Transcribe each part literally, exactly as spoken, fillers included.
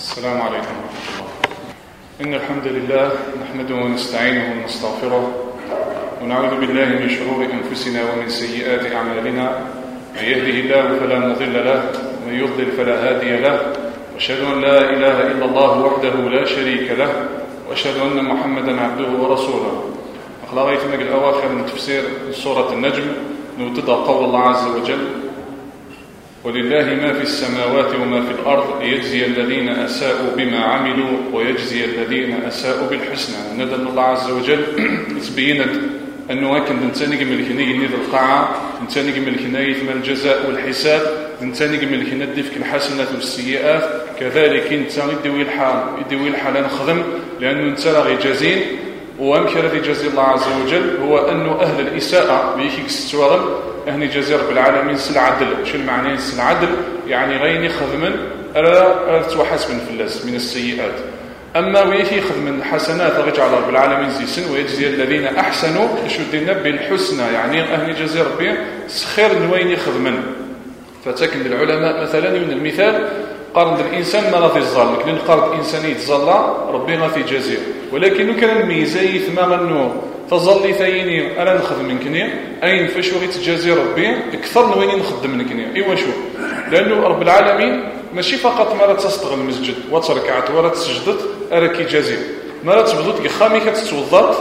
السلام عليكم ورحمة الله. إن الحمد لله نحمده ونستعينه ونستغفره ونعوذ بالله من شرور أنفسنا ومن سيئات أعمالنا. من يهده الله فلا مضل له ومن يضلل فلا هادي له، وأشهد أن لا إله إلا الله وحده لا شريك له، وأشهد أن محمدا عبده ورسوله. أخلاقيتنا الأواخر من تفسير سورة النجم نبتدأ قول الله عز وجل: ولله ما في السماوات وما في الأرض ليجزي الذين أساءوا بما عملوا ويجزي الذين أساءوا بالحسنى. ندى الله عز وجل تبينت أنه هكذا نتاني من الكنية نيذ القاعة، نتاني من الكنية ثم الجزاء والحساب، نتاني من الكنية دفك الحسنات والسيئات. كذلك نتاني يدوي الحال يدوي الحال نخدم لأنه نتاني غي جازين. وأمك الذي جزي الله عز وجل هو أنه أهل الإساءة بيكيك ستوغل أهني جزي رب العالمين سل عدل. شو المعنى سل عدل؟ يعني غيني خدمن ألا توحسبن في اللاس من السيئات. أما ويكي خدمن الحسنات رجع رب العالمين زي سن ويجزي الذين أحسنوا شو دينا بالحسنى، يعني أهني جزي ربي سخير نويني خدمن. فتكن العلماء مثلا من المثال قارن الإنسان ما غادي يتظل، لكن قارن الإنسان يتظلى ربي غادي جزيه، ولكن كان الميزاي ثما أنه تظلي ثاني أنا نخدم من كنيا أين فشو غي تجازي ربي أكثر نويني نخدم من كنيا. إيوا شو؟ لأنه رب العالمين ماشي فقط مرة تستغل المسجد وتركعت ولا تسجدت أراكي جازي، مرة تبدوت خامي كتتوضات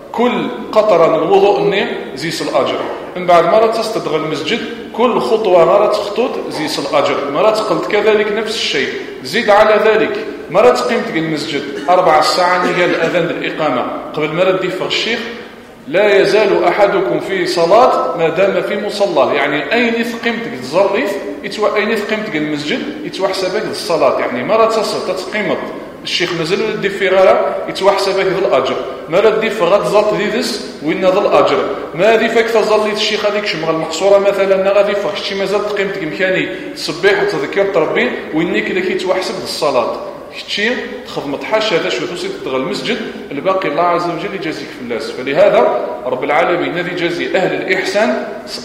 كل قطرة من الوضوء النية زيس الأجر. من بعد مرة تستدغل المسجد كل خطوة مرة تخطوط زيس الأجر. مرة قلت كذلك نفس الشيء. زيد على ذلك مرة قيمت المسجد أربع ساعات هي الأذان الإقامة قبل مرة تدفع الشيخ لا يزال أحدكم في صلاة ما دام في مصلاه، يعني أين قيمتك تزريف يتوا أين قيمتك المسجد يتوا حسابك الصلاة. يعني مرة تصل تتقيمت الشيخ مازال يدي في غيره يتوا حسابك ذا الأجر، مرة تدي في غد زلط ديدس وين ذا الأجر. ما هذه فك تظليت الشيخ هذيك شمغ المقصورة مثلا غادي فشتي مازال قيمتك مكاني تصبيح وتذكر ربي وينك لك يتوا حسب الصلاة. كتشي تخدم حاشا هذا شو توصي تدغل المسجد الباقي الله عز وجل يجازيك في الناس. فلهذا رب العالمين الذي جازي أهل الإحسان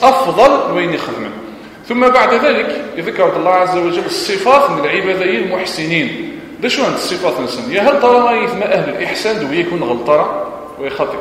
أفضل وين يخدمون. ثم بعد ذلك يذكر الله عز وجل الصفات من العبادين المحسنين. ده شو عند الصفات نسميها؟ هل ترى ما يثم أهل الإحسان دو يكون غلطرة ويخطئ؟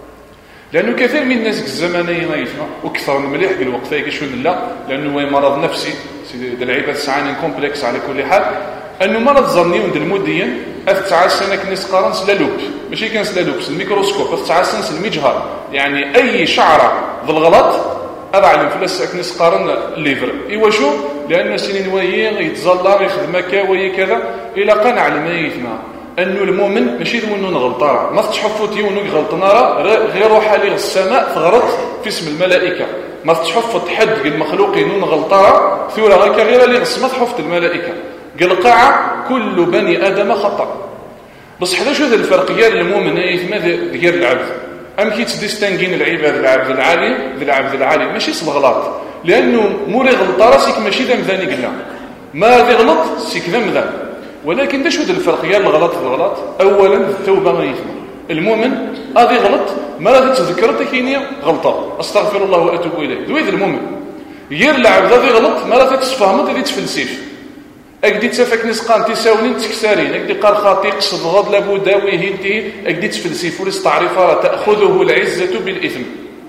لأنه كثير من الناس الزمانية ما يفهم وكثر من مليح بالوقت فيك شو لا، لأنه هو مرض نفسي سيدي العباد سعانين كومبلكس على كل حال. أنه مرض ظني عند المدين أفتعال سنة كنس قارنس للوب ماشي كنس للوبس الميكروسكوب أفتعال سنس المجهر، يعني أي شعرة ذا الغلط هذا علم فلس كنس قارن الليفر. إيوا شو؟ لأنه سنين ويين يتظلر يخدم كاوي كذا إلى قنع الميتنا أنه المؤمن ماشي ذو غلطارة ما تحفوت يونو غلطنا غير روح لي السماء ثغرت في اسم الملائكة. ما تحفوت حد المخلوقين نون غلطارة ثورة غير غير اللي غصمت حفت الملائكة قلقاعة كل بني آدم خطأ. بس حدا شو ذا الفرقية للمؤمن يثمى غير العبد أم كي تديستنجين العباد العبد العالي بالعبد العالي ماشي صل غلط، لأنه موري غلطة سيك ماشي ذا مذاني قلنا ما ذي غلط سيك ذا مذان. ولكن ده شو ذا الفرقية الغلط الغلط أولا التوبة ما يثمى المؤمن هذه غلط ما لا تتذكرت كيني غلطة أستغفر الله وأتوب إليه ذوي ذا المؤمن غير العبد هذه غلط ما لا تتفهمت هذه تفلسيف أكدي تفك نسقان تساولين تكسارين أكدي قال خاطي قصد غض لابوداوي هينتي أكدي تفلسيف ولستعرفها تأخذه العزة بالإثم.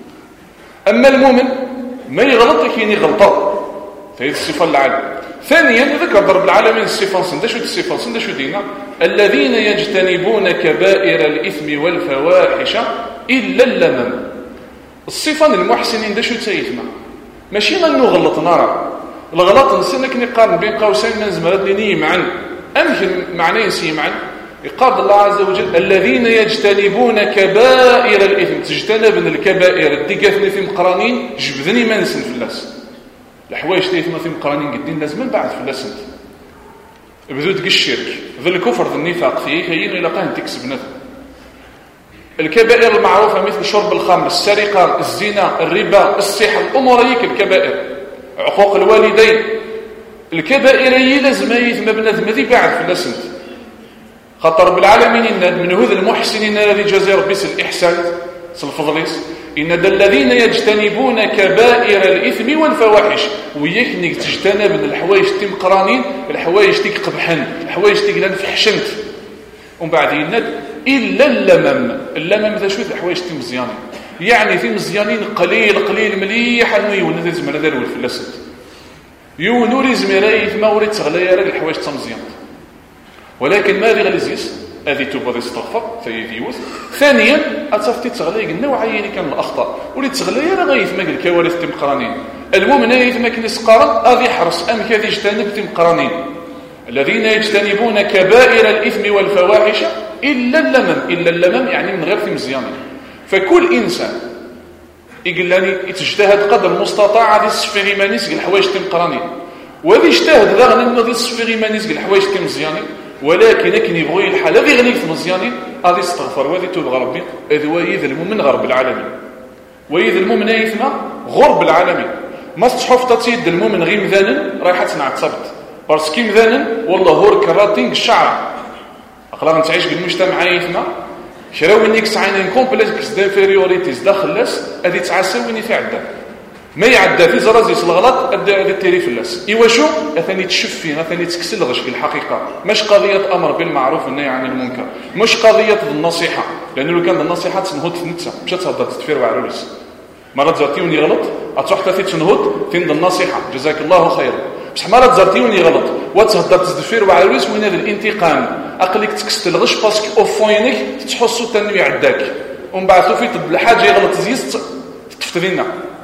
أما المؤمن ما يغلط كيني غلطة فهذه الصفة العالية. ثانيا ذكر ضرب العالمين الصفة صن ده شو الصفة صن ده شو دينا الذين يجتنبون كبائر الإثم والفواحش إلا اللمم. الصفة المحسنين ده شو تسيثنا ماشي غنو غلط نارا الغلط نسنك نقارن بين قوسين من زمرد لني معا أمكن معنى ينسي معا يقال الله عز وجل الذين يجتنبون كبائر الإثم تجتنب الكبائر الدقاثني في مقرانين جبذني ما نسن في اللاس الحوايج تيثما في مقرانين قدين لازم من بعد في اللاس انت بدو دق الشرك ذا الكفر ذا النفاق فيه هين إلى قاهن تكسب نثم. الكبائر المعروفة مثل شرب الخمر السرقة الزنا الربا السحر الأمور هيك الكبائر عقوق الوالدين الكبائر هي لازم يثم بنادم ذي بعد في الاسنت خاطر بالعالمين من هذ المحسنين الذي جزى ربي الإحسان الفضليس إن الذين يجتنبون كبائر الإثم والفواحش وياك انك تجتنب الحوايج تيم قرانين الحوايج تيك قبحن الحوايج تيك لان فحشنت ومن بعد يند إلا اللمم اللمم ذا شويه الحوايج تيم مزيانين يعني في مزيانين قليل قليل مليح انه يون ذا زمر ذا الفلاسد يون وري زميرايث ما وريت تغلى راه الحوايج تمزيان ولكن ما غير لزيس هذه توبه تستغفر ثاني ثانيا اتفتي تغلي قلنا وعيني كان الاخطاء ولي تغلي راه غيث ما الكوارث تم قرانين المؤمن يث ما كنس قرن هذه يحرص ام كذا يجتنب تم قرانين الذين يجتنبون كبائر الاثم والفواحش الا اللمم الا اللمم يعني من غير في مزيانين فكل انسان يقول لاني يتجتهد قدر المستطاع هذه السفيري مانيس الحوايج تم قرانين وهذا يجتهد رغم انه هذه السفيري مانيس الحوايج تم مزيانين ولكن كن يبغي الحال غير غني في مزيانين غادي يستغفر وهذه توب ربي اذ ويذ المؤمن غرب العالمين ويذ المؤمن يثما غرب العالمين ما تصحف تتيد المؤمن غير مذانا رايحه تنعت صبت باسكو مذانا والله هو كراتين الشعر اقلا نتعيش بالمجتمع يثما شراو منك سعين كومبلكس دانفيريوريتيز داخل لاس هذه تعسى وين يتعدى ما يعدى في زرازيس الغلط ادى التيري فلاس ايوا شو اثني تشفي اثني تكسل غش في الحقيقه مش قضيه امر بالمعروف والنهي عن المنكر مش قضيه النصيحه لانه لو كان النصيحه تنهض في نتا مش تهضر تفير وعروس مرات زرتيوني غلط اتروح تفي تنهض فين النصيحه جزاك الله خيرا بصح مرات زرتيوني غلط وتهضر تدفير وعروس وين هذا الانتقام اقلك تكسل غش باسكو اوفوينك تحسو تنوي عداك ومن بعد في الحاجه غلط زيست تفترينا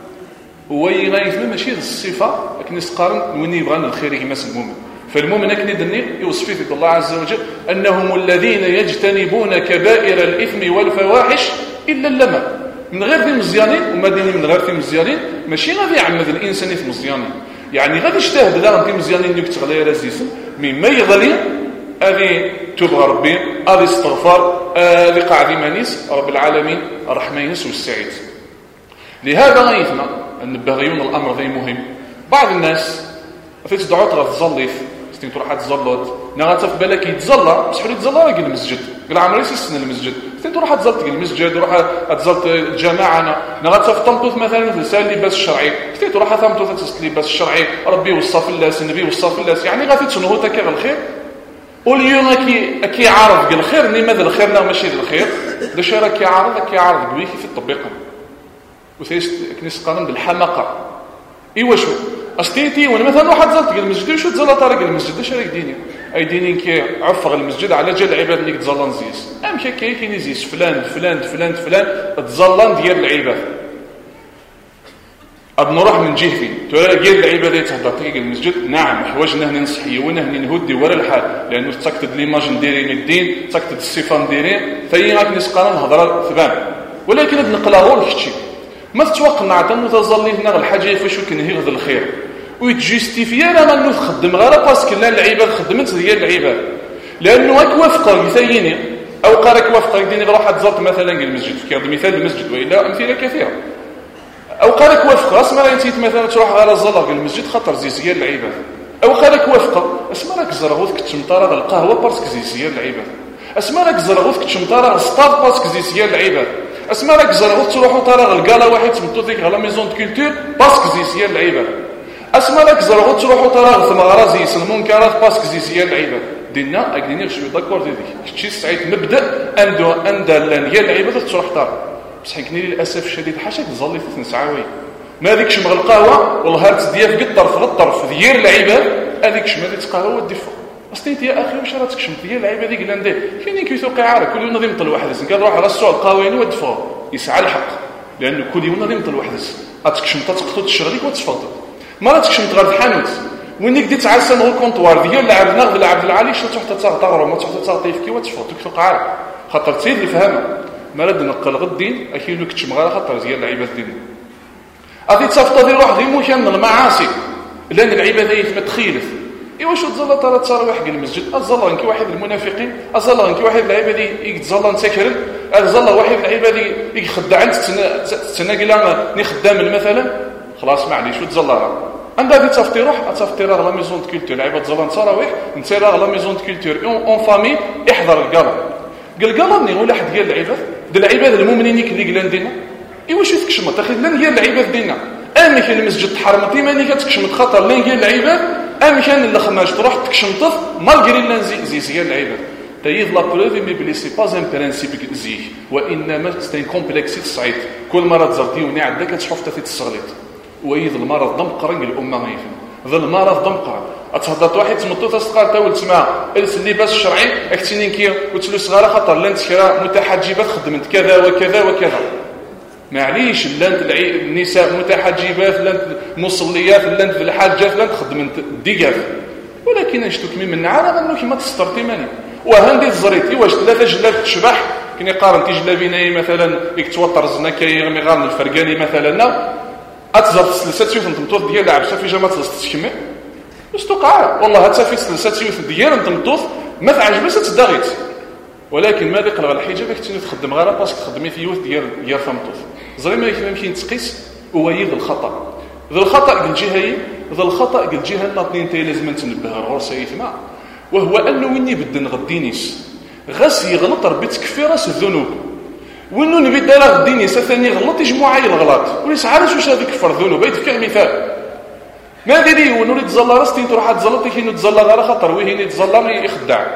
هو يغايثنا ماشي الصفه لكن يسقارن وين يبغى الخير يمس المؤمن فالمؤمن كن يدني يوصف في الله عز وجل انهم الذين يجتنبون كبائر الاثم والفواحش الا اللمم من غير ذي مزيانين وما دين من غير ذي مزيانين ماشي غادي يعمد الانسان في مزيانين يعني غادي يجتهد لا ذي مزيانين يك تغلي راسيس مما يغلي هذه توب ربي هذه استغفار هذه قاعد مانيس رب العالمين الرحمن ينس والسعيد لهذا غايثنا نبغيون الامر ذي مهم بعض الناس فاش تدعوا تغ تزليف ستين تروح تزلط نغات في بالك يتزلى بصح يتزلى راك المسجد قال عمري سيسن المسجد ستين تروح تزلط المسجد روح تزلط الجماعه نغات في طنطوط مثلا في اللباس الشرعي ستين تروح ثمطوط اللباس الشرعي ربي وصف الناس النبي وصف الناس يعني غادي تنهو تك الخير واليوم كي كي عارض الخير لماذا الخير لا ماشي الخير باش راه كي عارض كي عارض بويك في التطبيق وثيس كنيس قانون بالحماقه ايوا شو استيتي وانا مثلا واحد زلط قال المسجد وشو تزلط طارق المسجد اش راك ديني اي دينين كي عفغ المسجد على جال العباد اللي تزلان زيس ام كي كاين كاين زيس فلان فلان فلان فلان تزلان ديال العباد اب نروح من جهتي ترى ديال العباد يتهضر طريق المسجد نعم حواجنا هنا نصحيه ونهني نهدي ورا الحال لانه تاكد ليماج نديرين الدين تاكد الصفه نديرين فهي غاك نسقان هضره ثبان ولكن نقلاو الكتشي ما تتوقع حتى متظلي هنا الحاجه فاش كنهي غد الخير ويتجيستيفيا راه غنو تخدم غير باسكو لا العباد خدمت ديال العباد لانه هاك وافق يثيني او قالك وافق يديني روح تزلط مثلا المسجد كيضرب مثال المسجد والا امثله كثيره او قالك وافق اسمع راه انت مثلا تروح غير الزلق المسجد خاطر زي ديال العباد او قالك وافق اسمع راك زرغوت كتمطار القهوه باسكو زي ديال العباد اسمع راك زرغوت كتمطار السطاد باسكو زي ديال العباد اسمع راك زرغوت تروحوا طارغ الكالا واحد تمطو ديك على ميزون دو كولتور باسكو زي ديال العباد اسمع راك زرغوت تروحوا طارغ ثماره زي المنكرات باسكو زي ديال العباد دينا اكديني شويه داكور ديك شي سعيد مبدا عنده عند ديال العباد تروح طارغ بصح كني للاسف الشديد حاشاك تظلي في نسعاوي ما ديكش مغ القهوه والهارت ديال في الطرف للطرف ديال العباد هذيك شما ديك القهوه وديفو استيت يا اخي واش راه تكشم ديال العباد ديك اللي ندير كاينين كيتوقع عارف كل يوم نظيم طل واحد قال روح على السوق القهويين ودفو يسعى الحق لانه كل يوم نظيم طل واحد غتكشم تقطو تشغليك وتفضل ما راه تكشم غير الحانوت وين ديك تعسى نغ الكونطوار ديال العبد نغ العبد العالي شو تحت تغطر ما تحت تغطيف كي وتفو تكتوق عارف خاطر تسيد الفهمه ما راد نقل غدين اكيد لو كتشم غير خاطر ديال العباد ديالنا غادي تصفط ديال واحد يمكن المعاصي لان العباده يثم تخيلف ايوا شو تزلط على التراويح ديال المسجد الزلان كي واحد المنافقين الزلان كي واحد العباد يتزلان سكرن الزلان واحد العباد يخدع عند تناقلا ني خدام مثلا خلاص معليش وتزلى عندها دي تصفطي روح تصفطي راه لا ميزون دو كولتور العباد زلان تراويح انت راه لا ميزون دو كولتور اون فامي احضر الكالا قال قال ني ولا حد ديال العباد ديال العباد المؤمنين اللي قلنا دينا ايوا شو تكشمط اخي لان هي العباد ديالنا ام كان المسجد تحرمتي ماني كتكشمط خطر لان هي العباد ام كان الخماج تروح تكشمط مالغري لان زي زي العباد تايد لا بروف مي بلي سي با ان برينسيپ زي وانما سي ان كومبلكس تصعيد كل مره تزرتيوني عندك كتشوف حتى التصغليط ويد المرض دم قرن الامه ما يفهم ذا المرض دم قرن اتهضرت واحد تمطو تسقى تا ولت مع اللباس الشرعي اكتينين كي وتلو صغار خطر لانت كرا متحجبات خدمت كذا وكذا وكذا معليش لانت النساء متحجبات لانت مصليات لانت الحاجات لانت خدمت ديقاف ولكن اشتك من النعاره انه كما تسترتي ماني وهندي الزريتي واش ثلاثه جلاب تشبح كني قارن تي جلابيناي مثلا يكتوطر زنا كيغمي غال الفرقاني مثلا اتزرت سلسات يوث نتمطوط ديال العبسه في جامعه تستكمل استقع والله حتى في سلسات يوث ديال نتمطوط ما تعجبش تداغيت ولكن ما بقى الحجاب كنتي تخدم غير باسكو تخدمي في يوث ديال ديال ثمطوط زري ما يمكن تقيس هو يد الخطا ذا الخطا قال جهه ذا الخطا قال جهه الاثنين تاي لازم تنبه غير سيثما وهو انه ويني بد نغدينيس غاس يغلط ربي تكفي راس الذنوب وانه نبي دار غدينيس ثاني غلط يجمع عين الغلط وليس عارف واش هذيك كفر ذنوب يدفك مثال ما ديري ونوري تزلا راستي تروح تزلط كي نتزلا غير خاطر وين يتزلا يخدع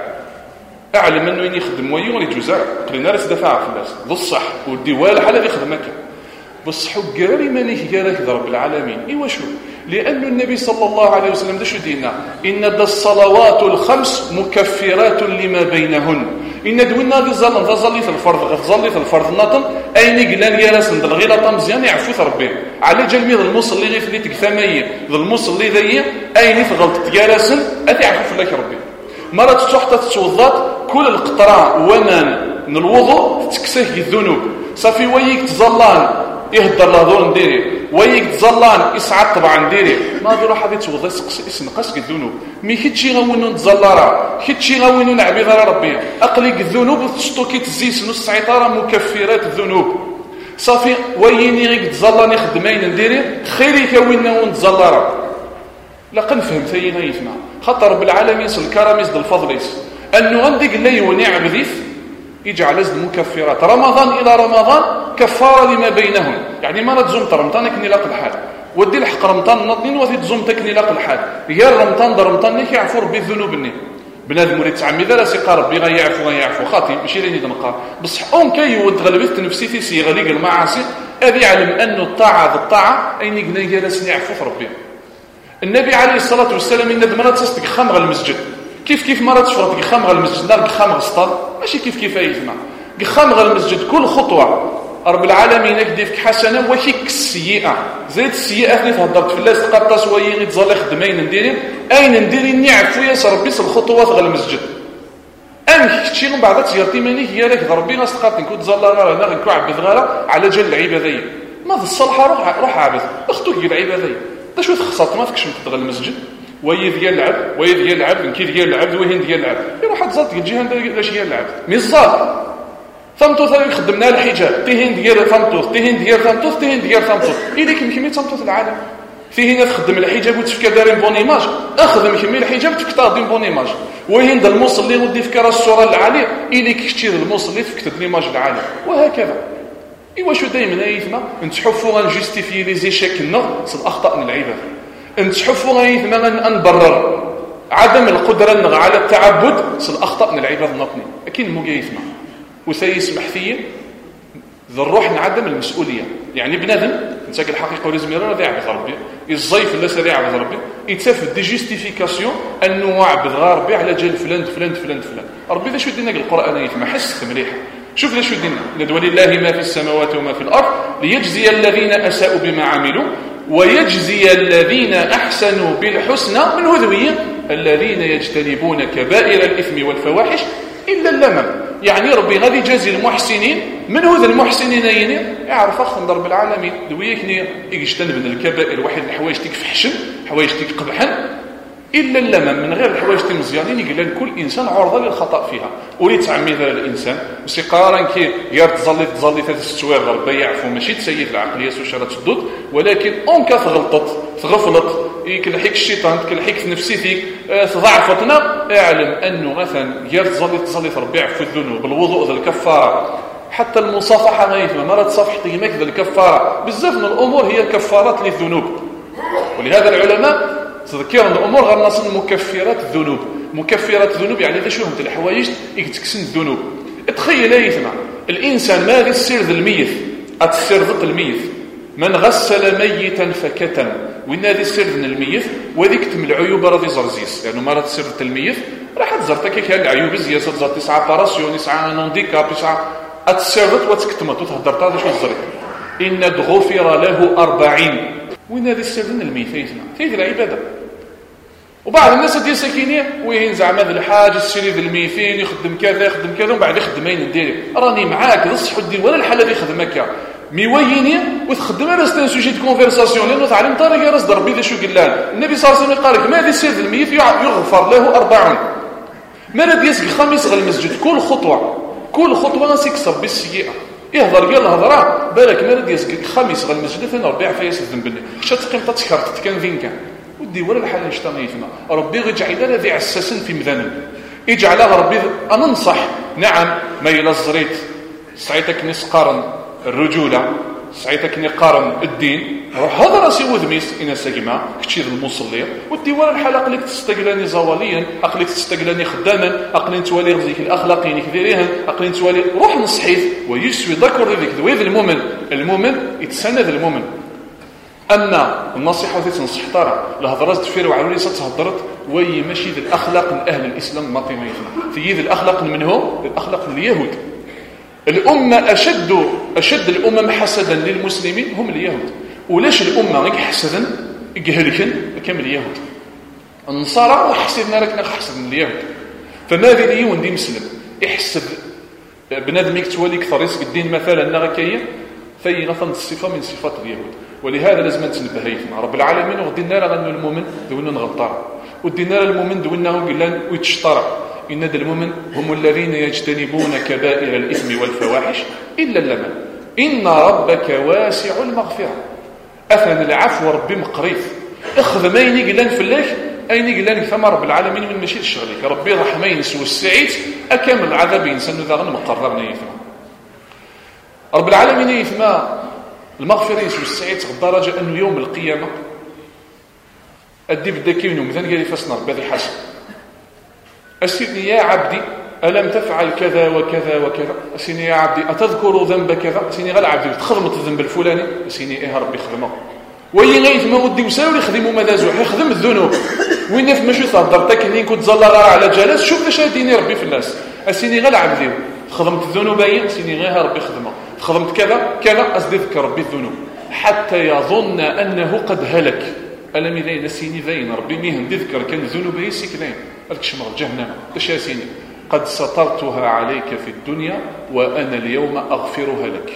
اعلم انه يخدم ويون الجزاء قلنا راس دفع فلاس بصح ودي ولا حاله يخدمك بصح قاري مانيه قالك رب العالمين ايوا شو لأن النبي صلى الله عليه وسلم ده شو دينا إن دا الصلوات الخمس مكفرات لما بينهن إن دوينا دي ظلم ظليت الفرض ظليت الفرض ناطم أين قلان يراس ندل غير مزيان يعفو ربي على جلمي ذا المصلي غير في تكثمية ذا المصلي ذي أين غلطت يراس أتي عفو لك ربي مرة تحت تتوضات كل القطرة ومن من الوضوء تكسه الذنوب صافي ويك تظلان يهدر له دور نديري ويك تزلان يسعد طبعا نديري ما ديرو حد يتوضا يسنقص الذنوب مي كيتشي غاونو نتزلرا كيتشي غاونو نعبي غير ربي اقلي الذنوب وتشطو كيتزيس نص عطاره مكفرات الذنوب صافي ويني غيك تزلاني خدمين نديري خيري كوينا ونتزلرا لا قنفهم ثينا يسمع خاطر رب العالمين الكراميس ديال الفضليس انه غنديك اللي وني عبديث يجعل ازد مكفرات رمضان الى رمضان كفاره لما بينهم يعني ما تزوم رمضان كني لاق الحال ودي الحق رمضان ناضين وفي تزوم تكني لاق الحال يا رمضان در رمضان ني كيعفو ربي الذنوب ني بنادم مريد تعمي ذا راسي قال ربي غيعفو غيعفو خاطي ماشي لي نقا بصح اون كي ود غلبت نفسيتي سي غليق المعاصي ابي يعلم انه الطاعه الطاعه اين قلنا جالس يعفو ربي النبي عليه الصلاه والسلام ان دمرات تصدق خمغ المسجد كيف كيف مرات تشفرط خمغ المسجد نار خمغ السطر ماشي كيف كيف يسمع خمغ المسجد كل خطوه رب العالمين يكديفك حسنه وكيك السيئه زيد السيئه اللي تهضرت في الناس تقطا سويين يتزلي خدمين نديري اين نديري نعفو يا ربي الخطوات غير المسجد ام كتشي من بعد تيرتي مانيك يا لك ربي ناس تقاطن كنت زلا غير انا غنكو عبد غير على جال العباديه ما في الصلحه روح روح عبد اختك العباديه تا شو تخسرت ما فيكش تدغ المسجد وي ديال العبد وي ديال العبد كي ديال العبد وين ديال العبد يروح تزلط الجهه لاش ديال العبد مزال ثمطوث اللي خدمنا الحجاب تيهين ديال ثمطوث تيهين ديال ثمطوث تيهين ديال ثمطوث إذا كمية ثمطوث العالم فيه هنا تخدم الحجاب وتفكر دارين بون ايماج اخدم كمية الحجاب تفكر دارين بون ايماج وين دا الموصل اللي ودي فكر الصوره العاليه إلي كشتي الموصل اللي تفكر الايماج العاليه وهكذا ايوا شو دائما ايثما نتحفوا غنجستيفي لي زيشيك نو الاخطاء من العباد نتحفوا ايثما نبرر عدم القدره على التعبد الاخطاء من العباد نطني اكيد مو يسمع وسيسمح فيه ذا الروح نعدم المسؤوليه يعني بنادم انت الحقيقه ولازم يرى ذا يعبد ربي الزيف لا سريع عبد ربي يتسف دي جوستيفيكاسيون انه عبد غير ربي على جال فلان فلان فلان فلان ربي ذا شو دينا القران يفهم حس مليح شوف ذا شو دينا ندوى لله ما في السماوات وما في الارض ليجزي الذين اساءوا بما عملوا ويجزي الذين احسنوا بالحسنى من هذويه الذين يجتنبون كبائر الاثم والفواحش الا اللمم يعني ربي غادي يجازي المحسنين من هذا المحسنين يعني يعرف اخ ضرب العالمين دويكني يجتنب من الكبائر واحد الحوايج تيك فحشن حوايج تيك قبحن الا اللمم من غير الحوايج تي مزيانين يقول كل انسان عرضه للخطا فيها ولي تعمي ذا الانسان وسي قارن كي غير تزلي تزلي تاع السواغ ربي يعفو ماشي تسيد العقليه وشرات تدود ولكن اون كاف غلطت تغفلت يكلحيك الشيطان تكلحيك في نفسيتك تضعفتنا اعلم انه مثلا غير تزلي تزلي ربي يعفو الذنوب بالوضوء ذا الكفاره حتى المصافحه غيثما مرة تصافح تيماك ذا الكفاره. بزاف من الامور هي كفارات للذنوب، ولهذا العلماء تذكروا الامور غير ناصل مكفرات الذنوب. مكفرات الذنوب يعني ذا شو هم الحوايج يكتكسن الذنوب. تخيل يسمع الانسان ما غير السر ذا الميت اتسر ذا الميت من غسل ميتا فكتم وين هذه السر ذا الميت وذيك تم العيوب راضي زرزيس لانه مرات السر ذا الميت راح تزرتك كي العيوب زياده تزرت تسعه باراسيون تسعه نونديكاب تسعه اتسرت وتكتمت وتهدرت هذا شو الزرق ان غفر له أربعين وين هذه السر ذا الميت يسمع كيف العباده. وبعض الناس ديال ساكينين وين زعما هذا الحاج السيري ذا الميتين يخدم كذا يخدم كذا ومن بعد يخدمين ندير راني معاك نصح دير ولا الحاله اللي يخدمك ميويني وتخدم على ستان سوجي دو كونفرساسيون لانه تعلم طريقه راس ضربي ذا شو قال لنا النبي صلى الله عليه وسلم قال لك ما هذا السير ذا الميت يغفر له أربعون. ما راه ديسك خميس غير المسجد كل خطوه كل خطوه سيكسر بالسيئه يهضر قال الهضره بالك ما راه ديسك خميس غير المسجد ثاني ربي عفا يسد بالله شا تقيم تتكرت كان فين كان ودي ولا الحال نشتغيتنا ربي يجعل الذي عساس في مذنب يجعلها ربي انا ننصح نعم ما الى الزريت سعيتك نسقارن الرجوله سعيتك نقارن الدين روح هذا راسي وذميس انا ساقما كتشي المصلي ودي ولا الحال اقلك تستقلاني زواليا اقلك تستقلاني خداما اقلك توالي غزيك الاخلاقيين كذيريها اقلك توالي روح نصحيت ويسوي ذكر ذيك ذويذ المؤمن المؤمن يتسند المؤمن. أما النصيحة التي تنصح ترى الهضرات تفير وعلولي ستهضرت وي ماشي ذي الأخلاق من أهل الإسلام ما طيميتنا في ذي الأخلاق من هو الأخلاق من اليهود. الأمة أشد أشد الأمم حسدا للمسلمين هم اليهود. ولاش الأمة غير حسدا يقهلكن كامل اليهود النصارى وحسدنا لك حسد من اليهود. فماذا لي وندي مسلم يحسد بنادم يكتوالي كثر يسق الدين مثلا نغكية في نفن الصفة من صفات اليهود. ولهذا لازم نتنبه هيثنا رب العالمين ودينا لغنو المؤمن دون نغطر ودينا المؤمن دونه قلان ويتشطر إن ذا المؤمن هم الذين يجتنبون كبائر الإثم والفواحش إلا اللمن إن ربك واسع المغفرة أثنى العفو ربي مقريف اخذ ما يني قلان فلاك أين قلان ثم رب العالمين من مشي الشغلك ربي رحمين سوى السعيد أكامل العذاب إنسان ذا غن مقررنا يثما رب العالمين يثما المغفرة يسوي السعيد الدرجة أنه يوم القيامة أدي بدكي منه مثلا قال يفسنا ربي حسن أسيني يا عبدي ألم تفعل كذا وكذا وكذا أسيني يا عبدي أتذكر ذنب كذا أسيني غير عبدي تخدمت الذنب الفلاني أسيني إيه ربي خدمه وين غيث ما ودي وساوي يخدموا ماذا زوح يخدم الذنوب وين في ماشي تهضرتك اني كنت زلا غير على جلس شوف اش هاديني ربي في الناس أسيني غير عبدي خدمت الذنوب أي أسيني غير ربي خدمه خدمت كذا كذا أصدق ربي الذنوب حتى يظن أنه قد هلك ألم إذا نسيني ذين ربي ميهن تذكر كان الذنوب يسيك ذين قالك شمر جهنم ايش ياسيني قد سترتها عليك في الدنيا وأنا اليوم أغفرها لك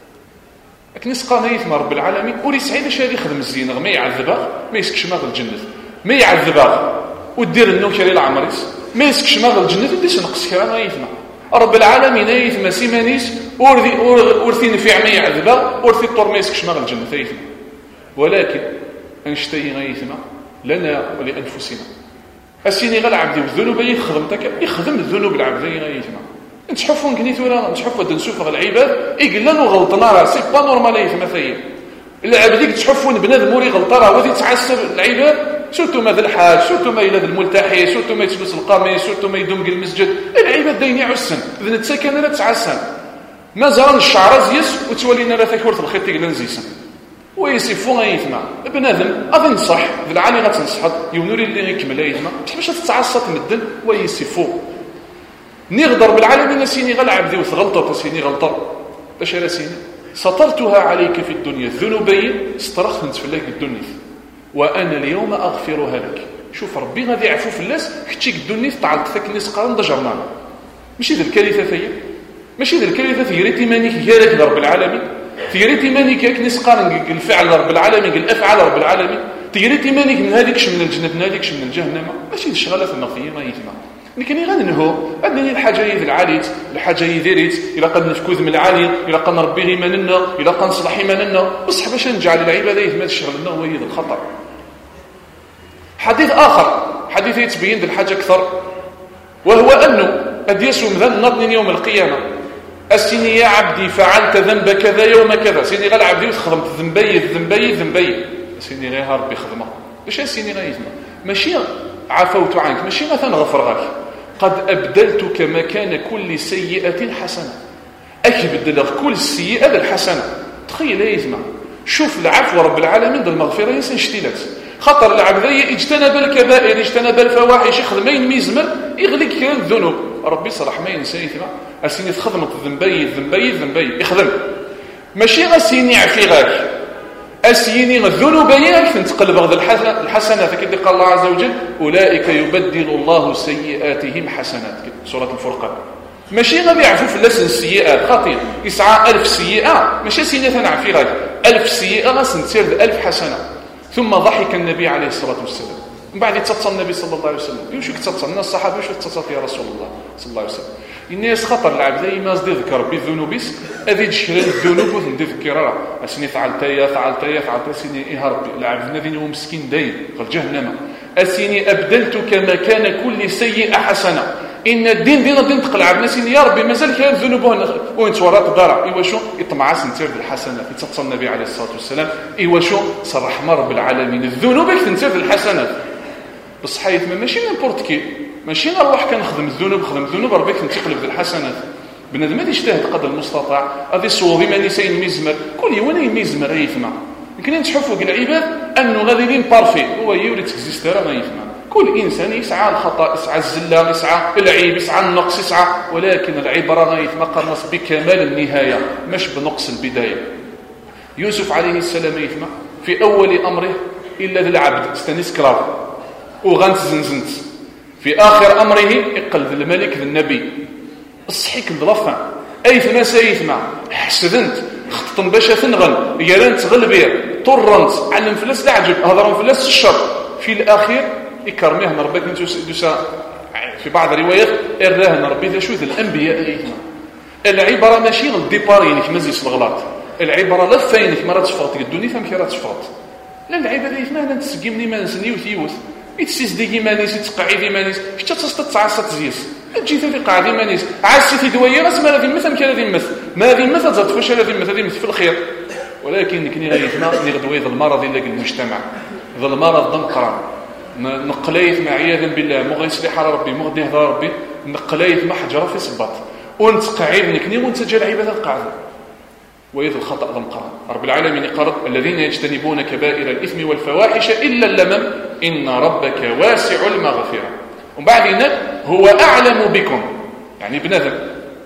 لكن نسقى نيث رب العالمين ولي سعيد اش هادي يخدم الزينغ ما يعذبها ما يسكش ماغ الجنة ما يعذبها ودير النوكري العمريس ما يسكش ماغ الجنة وديش نقص كرا ما يثنى رب العالمين يثما سيمانيس ورثي ورثي نفع ما يعذبها ورثي الطور ما يسكش ماغ الجنة يثنى ولكن انشتي غيثما لنا ولانفسنا اسيني غير عبدي والذنوب يخدمتك يخدم الذنوب العبدي غيثما نتحفوا نكنيت ولا نتحفوا نشوفوا العباد يقلنا غلطنا راه سي با نورمال يثما ثايا العبد تحفوا بنادم موري غلطه راه ودي تعسر العباد سورتو ما ذا الحاج سورتو ما الى ذا الملتحي سورتو ما يتلبس القميص سورتو ما يدوم المسجد العباد داين يعسن اذا نتسكن لا تعسن ما زران الشعر زيس وتولينا لا ثكورت الخيط يقلن زيسن ويسيفو غيثما بنادم اظن صح بالعالي غتنصحط يونوري اللي يكمل يثما باش تتعصى تمدن ويسيفو نغدر بالعالمين سيني غل عبدي وثغلطه سيني غلطه باش راه سيني سطرتها عليك في الدنيا الذنوبين استرخنت في الله الدنيا وانا اليوم اغفرها لك شوف ربي غادي يعفو في الناس كتشيك الدنيا طعلت ثك الناس قرن ضجرنا ماشي ذا الكارثه فيا ماشي ذا الكارثه في ريتي مانيك هي رب العالمين في ريتي مانيك ياك ناس قارن الفعل رب العالمين الافعال رب العالمين في ريتي مانيك من هذيكش من الجنه من هذيكش من الجهنم ماشي الشغله في النقيه ما يثما لكن غننهو أنني الحاجة يذ العاليت الحاجة يذيريت إلا قد نفكوذ من العالي إلا قد نربي غيماننا إلا قد نصلح إيماننا بصح باش نجعل العبادة يثمات الشغل لنا هو يذ الخطر. حديث آخر حديث يتبين ذي الحاجة أكثر وهو أنه قد يسوم ذن نظن يوم القيامة أسيني يا عبدي فعلت ذنب كذا يوم كذا، سيني غير عبدي وتخدمت ذنبي ذنبي ذنبي، سيني غير ربي خدمه باش سيني غير يزمع ماشي عفوت عنك، ماشي مثلا غفر لك، قد أبدلتك مكان كل سيئة حسنة، أكبدل كل سيئة بالحسنة. تخيل يا يزمع، شوف العفو رب العالمين بالمغفرة ينسى شتيلات، خطر العبد اجتنب الكبائر اجتنب الفواحش خدمين ميزمر يغلق كان الذنوب، ربي صراحة ما ينسى يثمع أسيني تخدمت الذنبي الذنبي الذنبي يخدم، ماشي غسيني عفي غاك أسيني الذنوب ياك تنتقلب غد الحسنات، كده قال الله عز وجل أولئك يبدل الله سيئاتهم حسنات، سورة الفرقان. ماشي غادي يعفو في اللسن السيئات، خاطر يسعى ألف سيئة ماشي سيني تنعفي غاك ألف سيئة غسنتير ألف حسنة. ثم ضحك النبي عليه الصلاة والسلام، من بعد يتصل النبي صلى الله عليه وسلم يوشك يتصل الناس الصحابة يوشك يتصل يا رسول الله صلى الله عليه وسلم، الناس خطر العبد ما زدي ذكر بذنوبيس أذي تشهر الذنوب وتندي ذكرها أسني فعلتيا فعلتيا فعلتيا سيني إيه ربي العبد الذي هو مسكين داين قال جهنم، أسيني أبدلتك مكان كل سيئة حسنة، إن الدين دين الدين تقلع بناسين يا ربي مازال كان ذنوب وين تورات دارا إيوا شو يطمع سنتير الحسنات، يتصل النبي عليه الصلاة والسلام إيوا شو صرح رب العالمين الذنوب تنتير الحسنات، بصح يتم ماشي نيمبورت كي، ماشي نروح كنخدم الذنوب خدم الذنوب ربي تنتقلب الحسنات، بنادم هذا يجتهد قدر المستطاع هذه صوغي ما نسين ميزمر كل يوم يميزمر يفهم، يمكن نشوفوا العباد انه غادي لين بارفي هو يولي تكزيست راه ما يفهم، كل انسان يسعى الخطا يسعى الزله يسعى العيب يسعى النقص يسعى، ولكن العبره غايثما قرنص بكمال النهايه مش بنقص البدايه. يوسف عليه السلام يفهم في اول امره الا ذا العبد استنيس كراف وغنت زنزنت، في آخر أمره يقلد الملك ذا النبي الصحيك الضلفة أي ثما سيثما حسدنت خطن باشا ثنغن يالان تغلبير طرنت علم فلس العجب هضرون فلس الشر، في الأخير يكرميه نربيك دوسا في بعض الروايات إراه نربي ذا شوذ الأنبياء أيثما. العبرة ماشي الديبارينك مزيس الغلط، العبرة لفينك مرات تفرط الدنيا فهم كي راه تفرط، لا العبرة أيثما أنا تسقمني ما نسني وثيوث يتسيس ديكي مانيس يتقعي دي مانيس شتا تستطعص تزيس تجي في قاعدي مانيس عاسي في دويه راس ما هذه مثل كان هذه مثل ما هذه مثل زاد فاش هذه مثل هذه مثل في الخير، ولكن كني غيثنا نغدوي ذا المرض اللي المجتمع ذا المرض ضنقرا نقليت مع عياذا بالله مو غيصلح على ربي مو غادي يهضر ربي نقليت ما حجره في صباط ونتقعد نكني وانت جا العباده القاعده ويذ الخطأ ضمقرا. رب العالمين قال الذين يجتنبون كبائر الإثم والفواحش إلا اللمم إن ربك واسع المغفرة، ومن بعد هنا هو أعلم بكم، يعني بنادم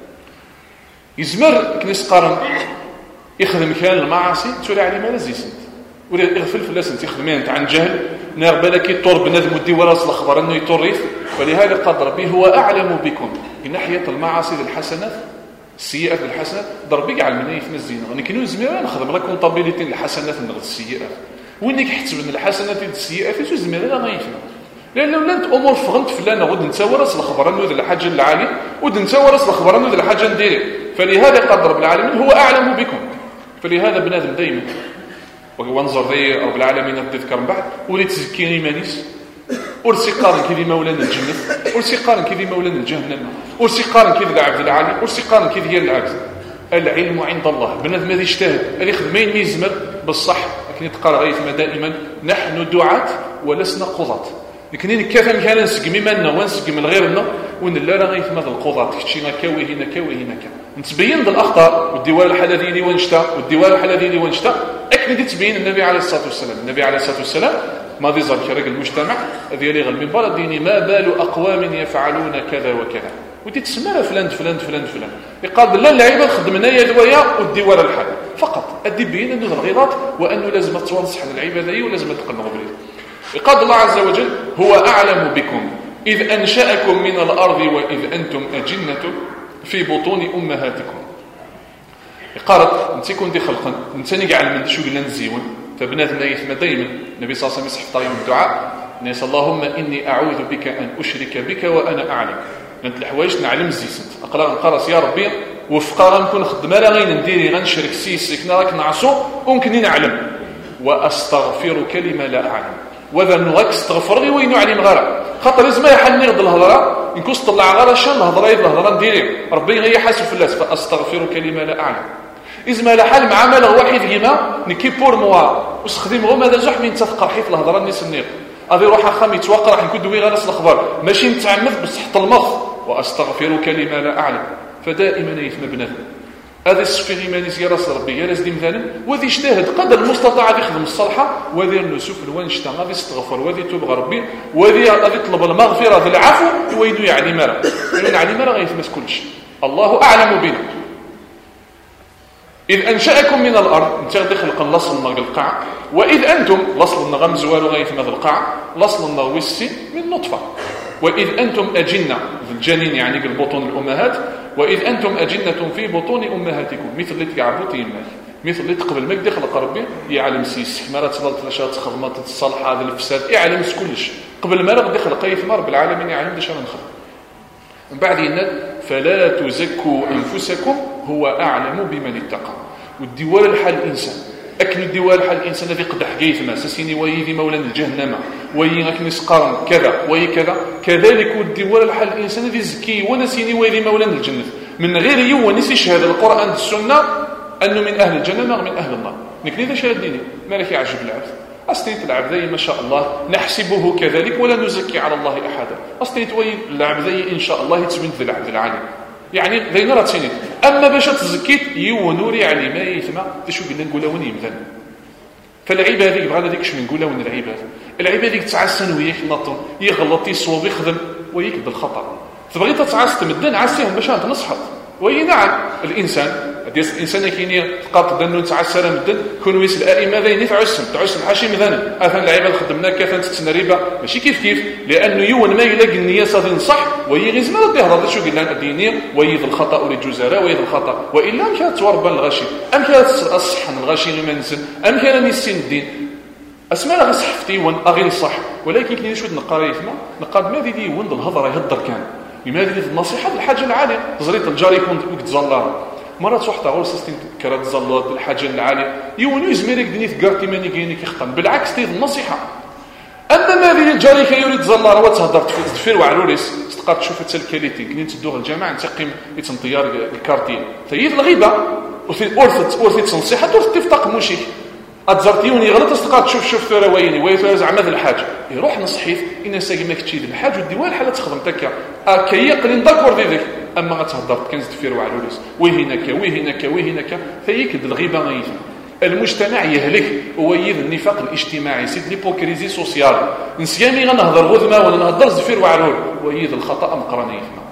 يزمر كنيس قارن يخدم كان المعاصي تولي عليه ما لزيسنت ولا يغفل فلاسنت يخدمين عن جهل نار بالك يطور بنادم ودي وراس الأخبار أنه يطرف، فلهذا قال ربي هو أعلم بكم من ناحية المعاصي للحسنات السيئات بالحسنات ضربي على المنايف مزينه غني كنو زميره نخدم لا كونطابيليتي الحسنات نغد السيئات وينك حتسب الحسنات السيئات في زميره لا ما يفهم، لان لو لانت امور فغنت فلان غد نتساوى راس الخبر انه ذا الحاجه العالي ود نتساوى راس الخبر انه ذا الحاجه نديري، فلهذا قال رب العالمين هو اعلم بكم، فلهذا بنادم دائما وانظر ذي رب العالمين تذكر من بعد ولي تزكيني مانيس ورسي قارن كذي مولانا الجنة ورسي قارن كذي مولانا الجهنم ورسي قارن كذي العبد العالي ورسي قارن كذي هي العبد. العلم عند الله بنادم هذا يجتهد هذا خدمين ميزمر بالصح، لكن يتقال غيثما دائما نحن دعاة ولسنا قضاة، لكن نكافم كان نسقمي مالنا ونسقم الغيرنا وان لا راه غيثما القضاة كتشينا كاوي هنا كاوي هنا كا نتبين بالاخطاء والديوان الحلال اللي ونشتا والديوان الحلال اللي ونشتا اكيد تبين النبي عليه الصلاه والسلام. النبي عليه الصلاه والسلام ما ظهر كرجل المجتمع هذه اللي غير من بلد ديني ما بال اقوام يفعلون كذا وكذا ودي تسمى فلان فلان فلان فلان يقال لا اللعيبه خدمنا يا دويا والديوان الحل فقط ادي بين انه الغلط وانه لازم تنصح العباده هي ولازم تقنعوا بليه. يقال الله عز وجل هو اعلم بكم اذ انشاكم من الارض واذ انتم اجنه في بطون امهاتكم. قالت انت كون دي خلقا انت نقعل من شو قلنا نزيون فبنادم يثم دائما النبي صلى الله عليه وسلم يصحف طيب الدعاء ناس اللهم اني اعوذ بك ان اشرك بك وانا اعلم لانت الحوايج نعلم زيسنت اقرا نقرص يا ربي وفقا نكون خدمه لا غير نديري غنشرك سيسك راك نعصو وممكن نعلم واستغفرك لما لا اعلم وذا نغاك استغفر لي وين علم غير خاطر لازم يحل نغد الهضره إن كنت طلع غير شان الهضره الهضره نديري ربي غير حاسب في الناس فاستغفرك لما لا اعلم إذا لا حال مع ماله واحد كيما نكي بور موا واستخدم غير ماذا زح من تفقر حيت الهضره الناس النيق هذه روح خام يتوقع راح نكون دوي غير الاخبار ماشي متعمد بس تحت المخ واستغفرك لما لا اعلم فدائما يثم بنادم هذا الصفي ايماني يا راس ربي يا راس دي مثلا وذي اجتهد قدر المستطاع يخدم الصالحه وذي النسوف الوان اشتغل غادي يستغفر وذي توب ربي وذي غادي يطلب المغفره بالعفو وينو يعني مره من علي مره غيثمس كلشي الله اعلم بنا إذ أنشأكم من الأرض انت غادي خلق لصل النغ القاع وإذ أنتم لصل النغ مزوال غايث مذ القاع لصل النغ وسي من نطفة وإذ أنتم أجنة في الجنين يعني البطون الأمهات وإذ أنتم أجنة في بطون أمهاتكم مثل اللي تقعبوا تيمال مثل اللي تقبل ما يدي خلق ربي يعلم سيس مرات تلاشات خدمات الصالحة هذا الفساد يعلم كلش قبل ما غادي خلق يثمر بالعالمين يعلم داش نخلق من بعد يناد فلا تزكوا أنفسكم هو أعلم بمن اتقى والديوال الحال الإنسان أكل الديوال الحال الإنسان الذي قد حقيث ما سسيني ويذي مولانا الجهنم ويي غاكني سقارن كذا ويي كذا كذلك الديوال الحال الإنسان الذي زكي ونسيني ويذي مولانا الجنة من غير يو نسي شهادة القرآن السنة أنه من أهل الجنة من أهل النار نكني ذا شهادني مالك يعجب العبد أستيت العبد ما شاء الله نحسبه كذلك ولا نزكي على الله أحدا أستيت وي العبد إن شاء الله يتبنت ذا العبد العالم يعني ذي نرى تسيني أما باش تزكيت يو نوري علي ما يثمى تشو قلنا نقول وني مثلا فالعيب هذيك بغانا ديك شو نقولها ون العيب هذا العيب هذيك تعسن وياك نطن يغلط يصوب يخدم وياك بالخطر تبغي تتعس تمدن عسيهم باش تنصحط وي نعم الانسان ديال الانسان كاين تقاط دنو تعسر مدن كون ويس الائمه ذين تعسم تعسم حاشي مثلا اثن العيبه خدمنا كثن تتنريبه ماشي كيف كيف لانه يون ما يلاقي النيه صافي نصح وي غير زعما تهضر شو قلنا الدينيه وي الخطا للجزراء وي الخطا والا مشى توربا الغشي ام كان الصحن الغشي ما نسن ام كان نسين الدين اسماء غير صحفتي ون اغي صح ولكن كاين شويه نقرا يفما نقاد ما دي ون الهضره يهضر كان لماذا النصيحه الحاجه العاليه زريت الجار يكون يتزلر مرات واحد غير سيستم كرات زلات الحاجه العاليه يوني زميرك دني ثقارتي ماني كاينك يخطن بالعكس تيد النصيحه اما ما بين الجاري كي يريد زلار وتهضر تفير وعروريس تقدر تشوف حتى الكاليتي كني تدوغ الجامعه نتقيم يتنطيار الكارتي تيد الغيبه وفي اورث اورث تنصيحه تورث تفتق موشي اتزرتيوني غلط تقدر تشوف شوف في روايني ويفاز زعما ذا الحاجه يروح نصحيت ان ساقي ما كتشي الحاج وديوال حاله تخدم تكا كي يقلن داكور ديك اما غتهضر كنز تفير وعلوليس وهناك وهناك وهناك فيكد الغيبه غيثم المجتمع يهلك ويذ النفاق الاجتماعي سيد ليبوكريزي سوسيال نسيامي غنهضر غذمه ولا نهضر زفير وعلول ويذ الخطا مقرن يثم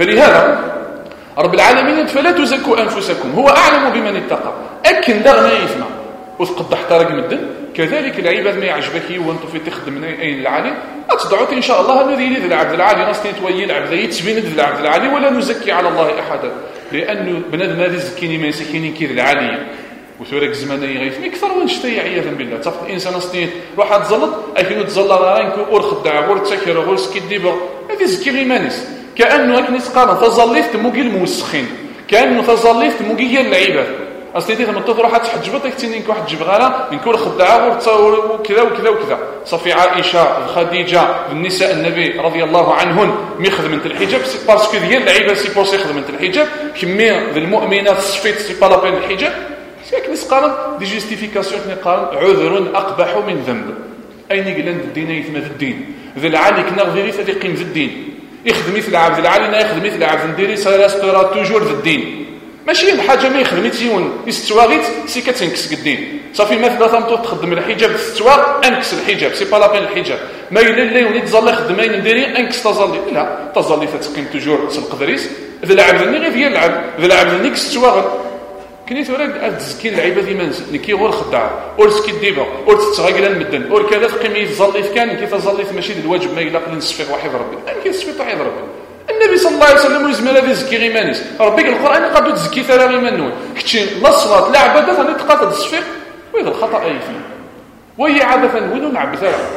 فلهذا رب العالمين فلا تزكوا انفسكم هو اعلم بمن اتقى اكن دغنا يثم وتقد احترق مدن كذلك العباد ما يعجبك وانتم في تخدم اين العالي اتدعوت ان شاء الله الذي يريد العبد العالي ناس تويل العبد يتبين العبد العالي ولا نزكي على الله احدا لانه بنادم هذا زكيني ما يسكيني كيد العالي وثورك زمان يغيثني اكثر ونشتي عياذا بالله تفق الانسان اصني روح تزلط اكن تزلط رانك اور خدع اور تسكر اور سكيت ديبا هذه زكي غيمانيس كانه اكن تقال تظليت موكي الموسخين كانه تظليت موكي العباد اصلي دي لما تروح تحجبط كتينك واحد جبغاله من كل خدعه وكذا وكذا وكذا صافي عائشه خديجه النساء النبي رضي الله عنهن ميخدم انت الحجاب سي باسكو ديال العيبه سي بور يخدم انت الحجاب كمي المؤمنات صفيت سي با لا بين الحجاب ساكن قال دي جوستيفيكاسيون قال عذر اقبح من ذنب اين قلنا الدين يثم الدين ذا العالي كنا غير في قيم في الدين يخدم مثل عبد العالي يخدم مثل عبد نديري سيرا توجور في الدين ماشي الحاجه ما يخدم تيون يستواغيت سي كتنكس الدين صافي مثلا تمطو تخدم الحجاب استوا انكس الحجاب سي با لا بين الحجاب ما الا اللي وليت تزلي خدمين نديري انكس تزلي لا تزلي تتقيم توجور تلقدريس ذا العبد ني غير ديال العبد ذا العبد نيك استواغ كنيت ورا تزكي اللعيبه ديما نكي غير خدعه اور سكي ديبا اور تتغاقل المدن اور كذا تقيم يتزلي كان كي تزلي ماشي الواجب ما الا قل نصفي واحد ربي ان كيصفي طايد ربي النبي صلى الله عليه وسلم يزمل هذا زكي غيمانيس ربي القران قد تزكي ثلاثه غيمانون كتشي لا صلاه لا عباده ثاني تقاطع الصفيق وهذا الخطا اي فيه وهي عاده وين نعبد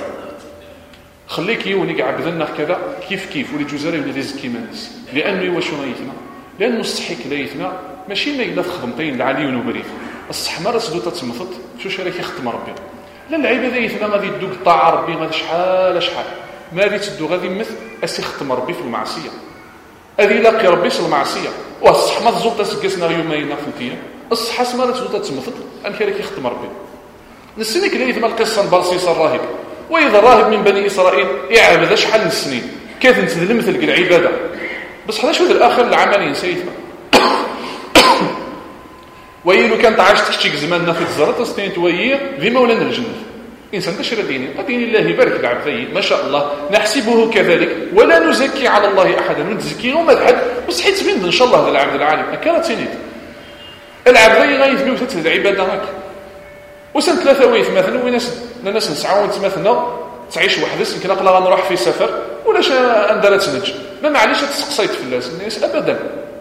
خليك يوني عبدنا كذا كيف كيف ولي جزاري ولا زكي مانيس لانه واش يثنى لانه الصحيك لا يثنى ماشي ما الا خدمتين العالي وبريد الصح ما راسدو تتمفط شو شريك يخدم ربي لا العباده يثنى غادي يدوك طاعه ربي غادي شحال شحال ما غادي تدو غادي مثل اسي ختم ربي في المعصيه هذه لاقي ربي في المعصيه والصح ما تزول تسقسنا يومين فهمتينا الصح اسما لا تزول تتمفض ان كان كيخدم ربي نسنيك اللي يثم القصه برصيص الراهب واذا الراهب من بني اسرائيل يعبد شحال من السنين كيف نتذل مثل العباده بس حدا شو الاخر العمليه سيثما ويلو كانت عايش تشتيك زماننا في الزرط استين تويي في مولانا الجنه انسان تشرى ديني دين الله يبارك العبد ما شاء الله نحسبه كذلك ولا نزكي على الله احدا نتزكيه وما حد بس حيت بين ان شاء الله هذا العبد العالم كانت سنيد العبد غيثمي وتتل العباده هكا وسنه ثلاثه ويث مثلا وناس ناس نسعاو مثلا تعيش وحدس يمكن اقلا غنروح في سفر ولا شا اندرا تنج ما معليش تسقسيت في الناس الناس ابدا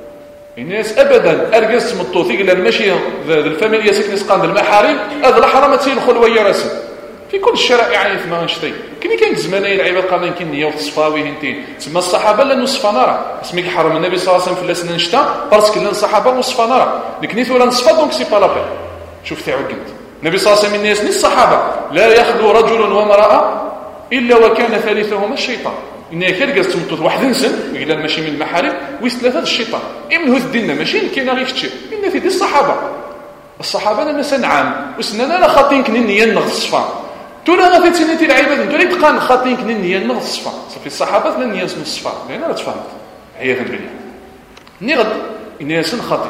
الناس ابدا ارجس مطوثي قال ماشي الفاميليا سكن سقان المحارم هذا الحرمتين خلويه راسي في كل الشارع يعني في مانشتي كني كان زماني العباد قال يمكن نيه وتصفاوي انتي تسمى الصحابه لانه صفانارا اسمك حرم النبي صلى الله عليه وسلم في السنه نشتا باسكو لان الصحابه وصفانارا لكن ولا نصفا دونك سي با لا بين شوف تاعو قلت النبي صلى الله عليه وسلم الناس ني الصحابه لا يخلو رجل وامراه الا وكان ثالثهما الشيطان إن كان قاس تمطوط واحد نسن وإلا ماشي من المحارم ويس ثلاثة الشيطان إمن هو الدين ماشي كاين غير كتشي إن في دي الصحابة الصحابة أنا سنعام وسننا لا خاطين كنيا نغ الصفا تولا غادي تسنيتي العباد تولا تقان خاطين كنيا نغ الصفا صافي الصحابة ثلاث نيا من الصفا لأن راه تفهمت عياذا بالله ني غد الناس خاطئ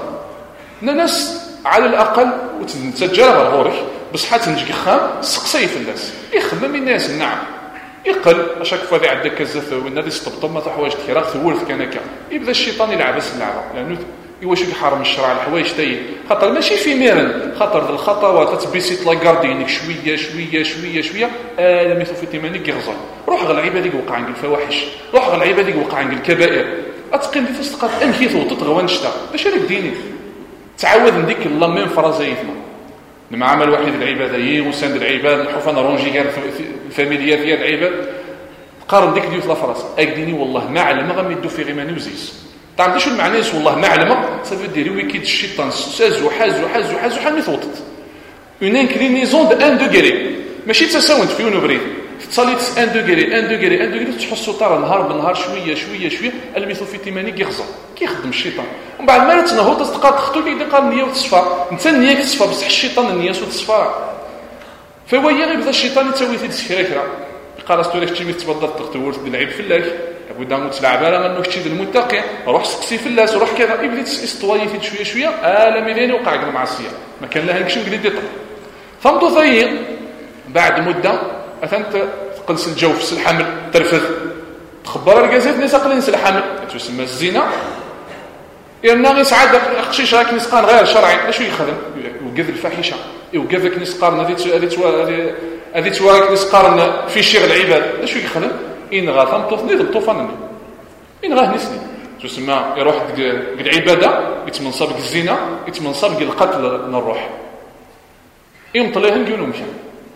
الناس على الأقل وتتجرب غورك بس حتى نجي خام سقسي في الناس يخدم الناس نعم يقل اشاك فادي عندك كزاف والنادي استبطب ما تحوايج تكرا ثولف كان هكا يبدا الشيطان يلعب اللعبه لانه واش يحرم الشرع الحوايج تاي خاطر ماشي في ميرن خاطر الخطوات تتبيسيت لا غاردينك شويه شويه شويه شويه ادم يثو في تيمانيك يغزر روح غير العباد يوقع عند الفواحش روح غير العباد يوقع عند الكبائر اتقن في فسقات امشي ثوت تغوان شتا باش هذاك ديني تعاود نديك الله من فرازيتنا لما عمل واحد العباده هي وساند العباد الحفان رونجي قال الفاميليات ديال العباد قارن ديك ديوث لافراس اكديني والله ما علم غميدو في غيماني وزيس تعرف شنو المعنى والله ما علم صافي ديري ويكيد الشيطان ساز وحاز وحاز وحاز وحال ميثوطت اون انكلينيزون دو واحد دوغري ماشي تساوند في اون بريد تصاليت واحد دوغري واحد دوغري واحد دوغري تحسوا طار نهار بنهار شويه شويه شويه الميثو في تيماني كيغزر كيخدم الشيطان ومن بعد ما تنهض تلقى تختو كيدير قال النيه وتصفى انت النيه كتصفى بصح الشيطان النيه وتصفى فهو يغيب الشيطان يتسوي في السكركره قال استوريك تشي تبدل تختور تلعب في الله ابدا متلعب على انه كتشي المتقي روح سقسي في الله روح كذا بديت استوي في شويه شويه الا ميلين وقع المعصيه ما كان لها كشي قلت يطلع فهمتوا ثاني بعد مده اثنت تقلس الجوف الحمل ترفث تخبر الجازات ناس قلنس الحمل تسمى الزنا إرنا غير سعادة أخشيش راك نسقان غير شرعي أشو يخدم وقذ الفاحشة وقذك نسقارن هذه تواك نسقارن في شيغ العباد أشو يخدم إن غاثم طوفني طوفنني إن غاه نسني تسمى يروح العبادة يتمنصب الزنا يتمنصب القتل الروح يمطليهم ديونهم مشان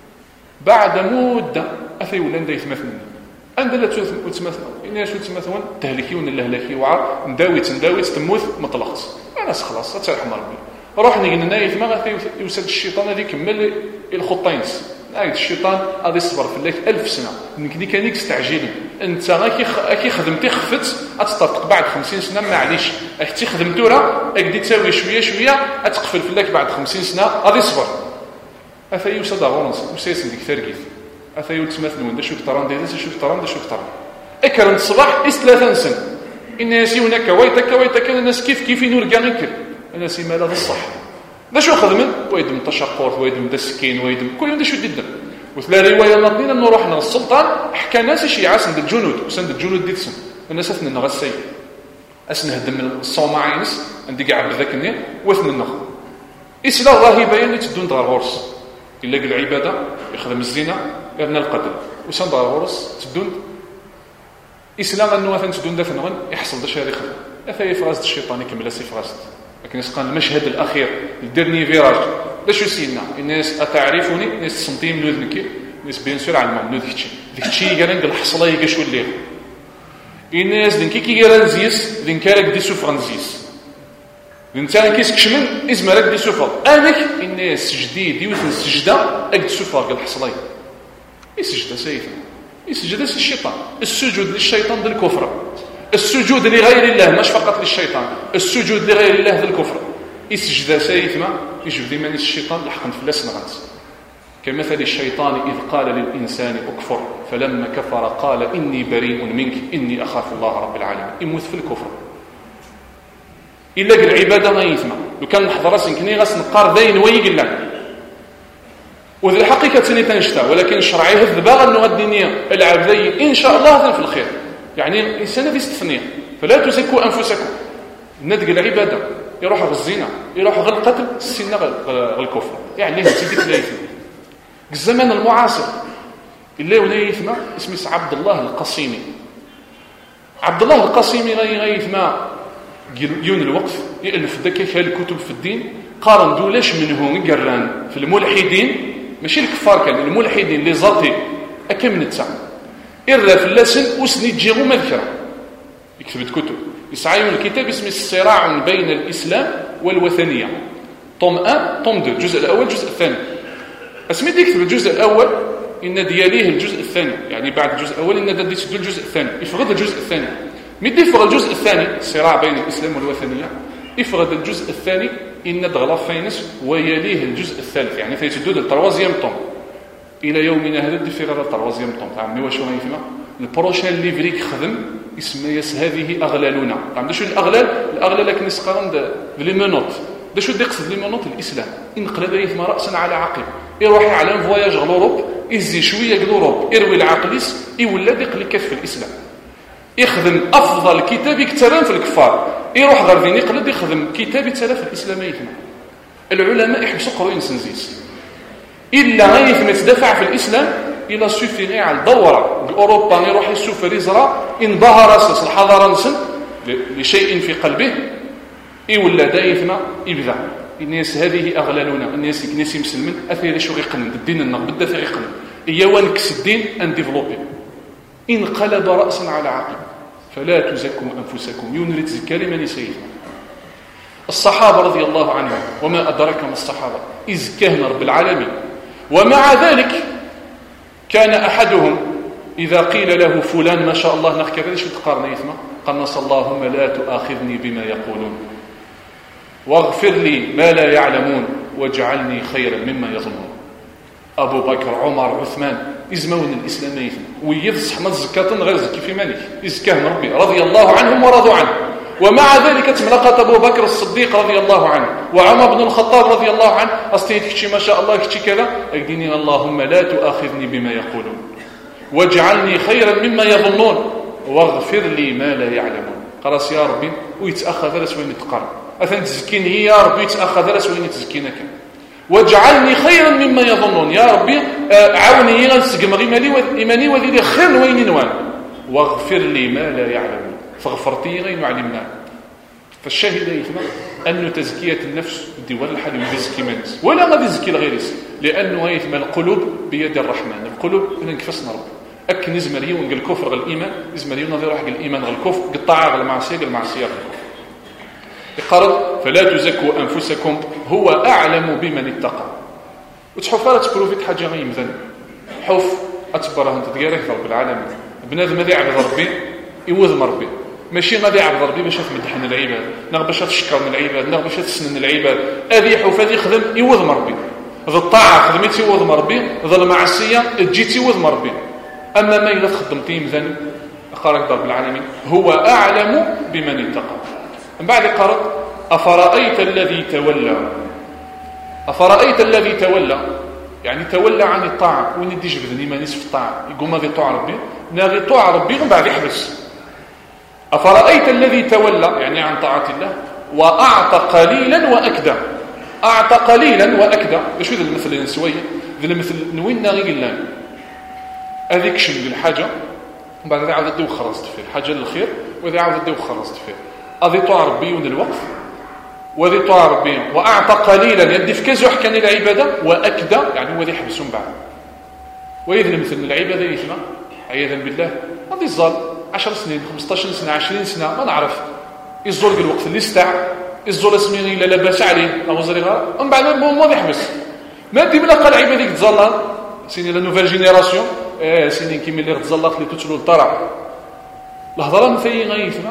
بعد مدة أثي ولا نداي ثمثني عندنا تمثل الناس يتمثلون تهلكيون اللهلكي وعار نداوي تنداوي تموت ما طلقت انا خلاص ترحم ربي روح نقول نايف ما غادي يوسد الشيطان هذا يكمل الخطين نايد الشيطان غادي يصبر في الله ألف سنه يمكن كان يستعجل انت غاكي كي خدمتي خفت غتطرق بعد خمسين سنه معليش حتى خدمتو راه غادي تساوي شويه شويه غتقفل في الله بعد خمسين سنه غادي يصبر افا يوسد غونس وسيس ديك تركيز أثا يتمثل وين شوف تران ديزا شوف تران شوف تران أكرم الصباح إس ثلاثة سن الناس هناك ويتك ويتك الناس كيف كيف نرجع نكر الناس ما لا الصح ده شو خدمن ويدم تشقور ويدم دسكين ويدم كل يوم ده شو جدا وثلاث رواية نظنين إنه رحنا السلطان حكى ناس شيء عسند الجنود وسند الجنود ديتسن الناس أثنى النغ السيد أسنه هدم الصومعينس عندي قاعد بذاك النيل وثنى النغ إسلا الراهبة اللي تدون دار غورس يلاقي العبادة يخدم الزنا يبنى القتل وسند دار غورس تدون إسلام أنه مثلا تدون دفن نغن يحصل داش هذا يخدم أثاي فرازت الشيطان يكمل سي فرازت لكن يسقان المشهد الأخير يديرني فيراج لاش يسينا الناس أتعرفوني الناس سنتيم نوذنكي الناس بين سور على المام نوذ كتشي ذيك تشي قال نقل الحصلة يقشوا الليل الناس ذنكي كي قال نزيس ذنكارك دي سوف نزيس الانسان كيس كشمن ازمرك دي سوفر انك الناس جديد يوثن السجده اك سوفر قال الحصلي السجده سيفا يسجد الشيطان. السجود للشيطان ذا الكفر، السجود لغير الله مش فقط للشيطان، السجود لغير الله ذا الكفر. يسجد سيثما يجب ديما الشيطان لحقا في اللسن غنس كمثل الشيطان إذ قال للإنسان أكفر فلما كفر قال إني بريء منك إني أخاف الله رب العالمين. يموت في الكفر إلا قل العبادة ما يثمى. لو كان نحضر راسي كني غاس نقار ذين ويقل لك وذي الحقيقة تاني تنشتا، ولكن الشرع يهذ باغا أنه الدنيا العب ذي إن شاء الله في الخير. يعني الإنسان ذي استثنية. فلا تزكوا أنفسكم. ندق العبادة يروح غ الزنا، يروح غ القتل، السنة غ الكفر. يعني ليه تيديك لا يثمى. الزمن المعاصر اللي ولا يثمى اسمه عبد الله القصيمي. عبد الله القصيمي غي يثمى يون الوقف يألف دكاكة الكتب في الدين، قارن دولاش منهم قران في الملحدين ماشي الكفار، كان الملحدين اللي زاطي أكا من التسع إرى في اللسن وسني تجيغو مذكرة يكتب كتب. يسعيون الكتاب اسمه الصراع بين الإسلام والوثنية، طوم واحد طوم اثنين، الجزء الأول الجزء الثاني. اسمي يكتب الجزء الأول إن دياليه الجزء الثاني، يعني بعد الجزء الأول إن ديت الجزء الثاني، يفرض الجزء الثاني. مدي يفرض الجزء الثاني الصراع بين الإسلام والوثنية، يفرض الجزء الثاني إن دغلا فينس ويليه الجزء الثالث، يعني فيتدود التروازيام طوم إلى يومنا هذا دي فيرا التروازيام طوم. تعملوا واش راه يفهم البروشان ليفريك خدم اسمه يس هذه أغلالنا. تعملوا شو الأغلال؟ الأغلال لكن يسقرن لي منوط. ده شو يقصد لي منوط الإسلام انقلب يثم رأسا على عقب، يروح يعلم فواياج غلوروب يزي شويه غلوروب يروي العقليس يولد يقلي كف الإسلام، يخدم أفضل كتاب يكتران في الكفار، يروح غير فين يقلد يخدم كتاب يتسالى في الإسلام يثم. العلماء يحبسوا قروين سنزيس إلا غيثم يتدافع في الإسلام إلا سوفي غير على الدورة بأوروبا يروح يسوف ريزرا انبهر أساس الحضارة نسن لشيء في قلبه يولى دايثم يبدأ. الناس هذه أغلالنا، الناس الناس مسلمين أثير شو يقنن الدين النق بدأ في يقنن إيوان كس الدين أن ديفلوبي انقلب رأسا على عقب. فلا تزكوا أنفسكم ينرد زكاري من سيدنا. الصحابة رضي الله عنهم وما أدرك ما الصحابة إذ كهن رب العالمين. ومع ذلك كان أحدهم إذا قيل له فلان ما شاء الله نخ كذا شو تقارن يثمه قنص اللهم لا تؤاخذني بما يقولون واغفر لي ما لا يعلمون واجعلني خيرا مما يظنون. أبو بكر عمر عثمان إزمون الإسلام يثم ويفصح ما زكاة غير زكي في مالك إزكاه ربي رضي الله عنهم ورضوا عنه. ومع ذلك تملقت أبو بكر الصديق رضي الله عنه وعمر بن الخطاب رضي الله عنه أستيت كشي ما شاء الله كشي كذا أيديني اللهم لا تؤاخذني بما يقولون واجعلني خيرا مما يظنون واغفر لي ما لا يعلمون. قرأس يا ربي ويتأخذ درس وين يتقرن أثن تزكيني يا ربي يتأخذ درس وين تزكينك واجعلني خيرا مما يظنون. يا ربي عاوني غنسقم غيماني إيماني وذي خير وين نوان واغفر لي ما لا يعلمون فغفرتي غير معلمنا. فالشاهد يثمر أن تزكية النفس ديوال الحال يزكي منس ولا غادي يزكي الغيرس لأنه يثمر القلوب بيد الرحمن. القلوب ننكفسنا رب أك نزمري ونقل الكفر غير الإيمان نزمري ونظير واحد الإيمان غير الكفر قطاع غير المعصية غير المعصية غير الكفر. يقرر فلا تزكوا أنفسكم هو أعلم بمن اتقى. وتحفر تبروفيت حاجة غير مثلا حف أتبره أنت تقارك رب العالمين بنادم هذا يعبد ربي يوذم ربي ماشي غادي يعبد ربي باش تمدحن العباد نغ باش تشكر من العباد نغ باش تسنن العباد هذه حف هذه يخدم يوذم ربي ذا الطاعة خدمتي يوذم ربي ذا المعصية جيتي يوذم ربي. أما ما إذا خدمتي مثلا قالك رب العالمين هو أعلم بمن اتقى. من بعد قرأ أفرأيت الذي تولى. أفرأيت الذي تولى يعني تولى عن الطاعة وين يدي جبدني ما نسف الطاعة يقوم هذه طاعة ربي ناغي طاعة ربي ومن بعد يحبس. أفرأيت الذي تولى يعني عن طاعة الله وأعطى قليلا وأكدى. أعطى قليلا وأكدى شو ذا المثل نسويه ذا المثل نوين ناغي قلان هذيك شم الحاجة ومن بعد عاود الدو خرجت فيه الحاجة للخير وإذا عاود الدو خرجت فيه هذه طاعة ربي ون الوقف وذي طاعة ربي وأعطى قليلا يدي في كذا يحكي العبادة وأكدى يعني وذي حبسهم بعد ويذل مثل العبادة يثنى عياذا بالله هذه الظل عشر سنين خمسطاشر سنة عشرين سنة ما نعرف يزول الوقت اللي استع يزول اسمي لا لباس عليه أو زريغا ومن بعد ما يحبس ما دي من أقل عبادة تظلها سيني لا نوفيل جينيراسيون اه سيدي كيما اللي غتزلط اللي تتلو الطرع الهضره مثي غيفنا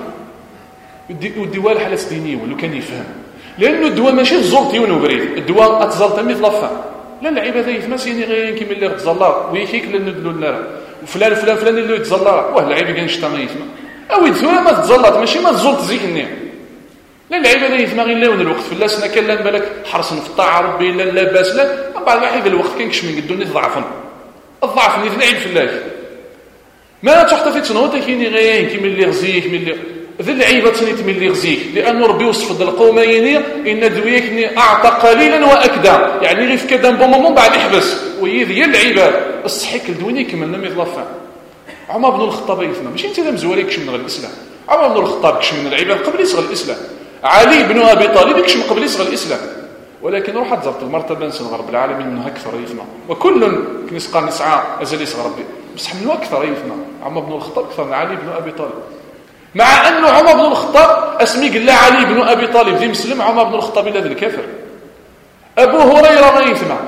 ودي والو حالات دينيه ولو كان يفهم لانه الدواء ماشي الزلطيون وبريد الدواء اتزلط مثل لفا لا العباده يفما سيني غير كيما اللي غتزلط ويكيك لانه دلو النار وفلان فلان فلان اللي يتزلط واه العيب كان شتا غيفما او ثوره ما تزلط ماشي ما تزلط زيك النير لا العباده يفما غير لون الوقت فلاسنا كان لان بالك حرص في الطاعه ربي لا لاباس لا من بعد واحد الوقت كاينكش من قدوني ضعفا الضعف اللي تنعيب فلاك ما تحتفي تنوض كايني غير كيما اللي غزيك من اللي ذي العيبة تنيت من اللي غزيك لأنه ربي وصف القومين إن دويكني أعطى قليلا وأكدا يعني غير في كذا بومومون بعد يحبس ويذ هي العيبة الصحيك لدويني كما نم يطلفان عمر بن الخطاب يفهم ماشي انت مزوالي كش من الإسلام عمر بن الخطاب كش من العيبة قبل يصغر الإسلام علي بن أبي طالب كش من قبل يصغر الإسلام ولكن روح تزرت المرتبة نسن رب العالمين منها أكثر يفهم وكل كنسقى نسعى أزل يصغر ربي بصح منه أكثر يفهم عمر بن الخطاب أكثر من علي بن أبي طالب مع أنه عمر بن الخطاب اسمي قال لا علي بن أبي طالب ذي مسلم عمر بن الخطاب إلا ذي الكافر أبو هريرة ما يثمع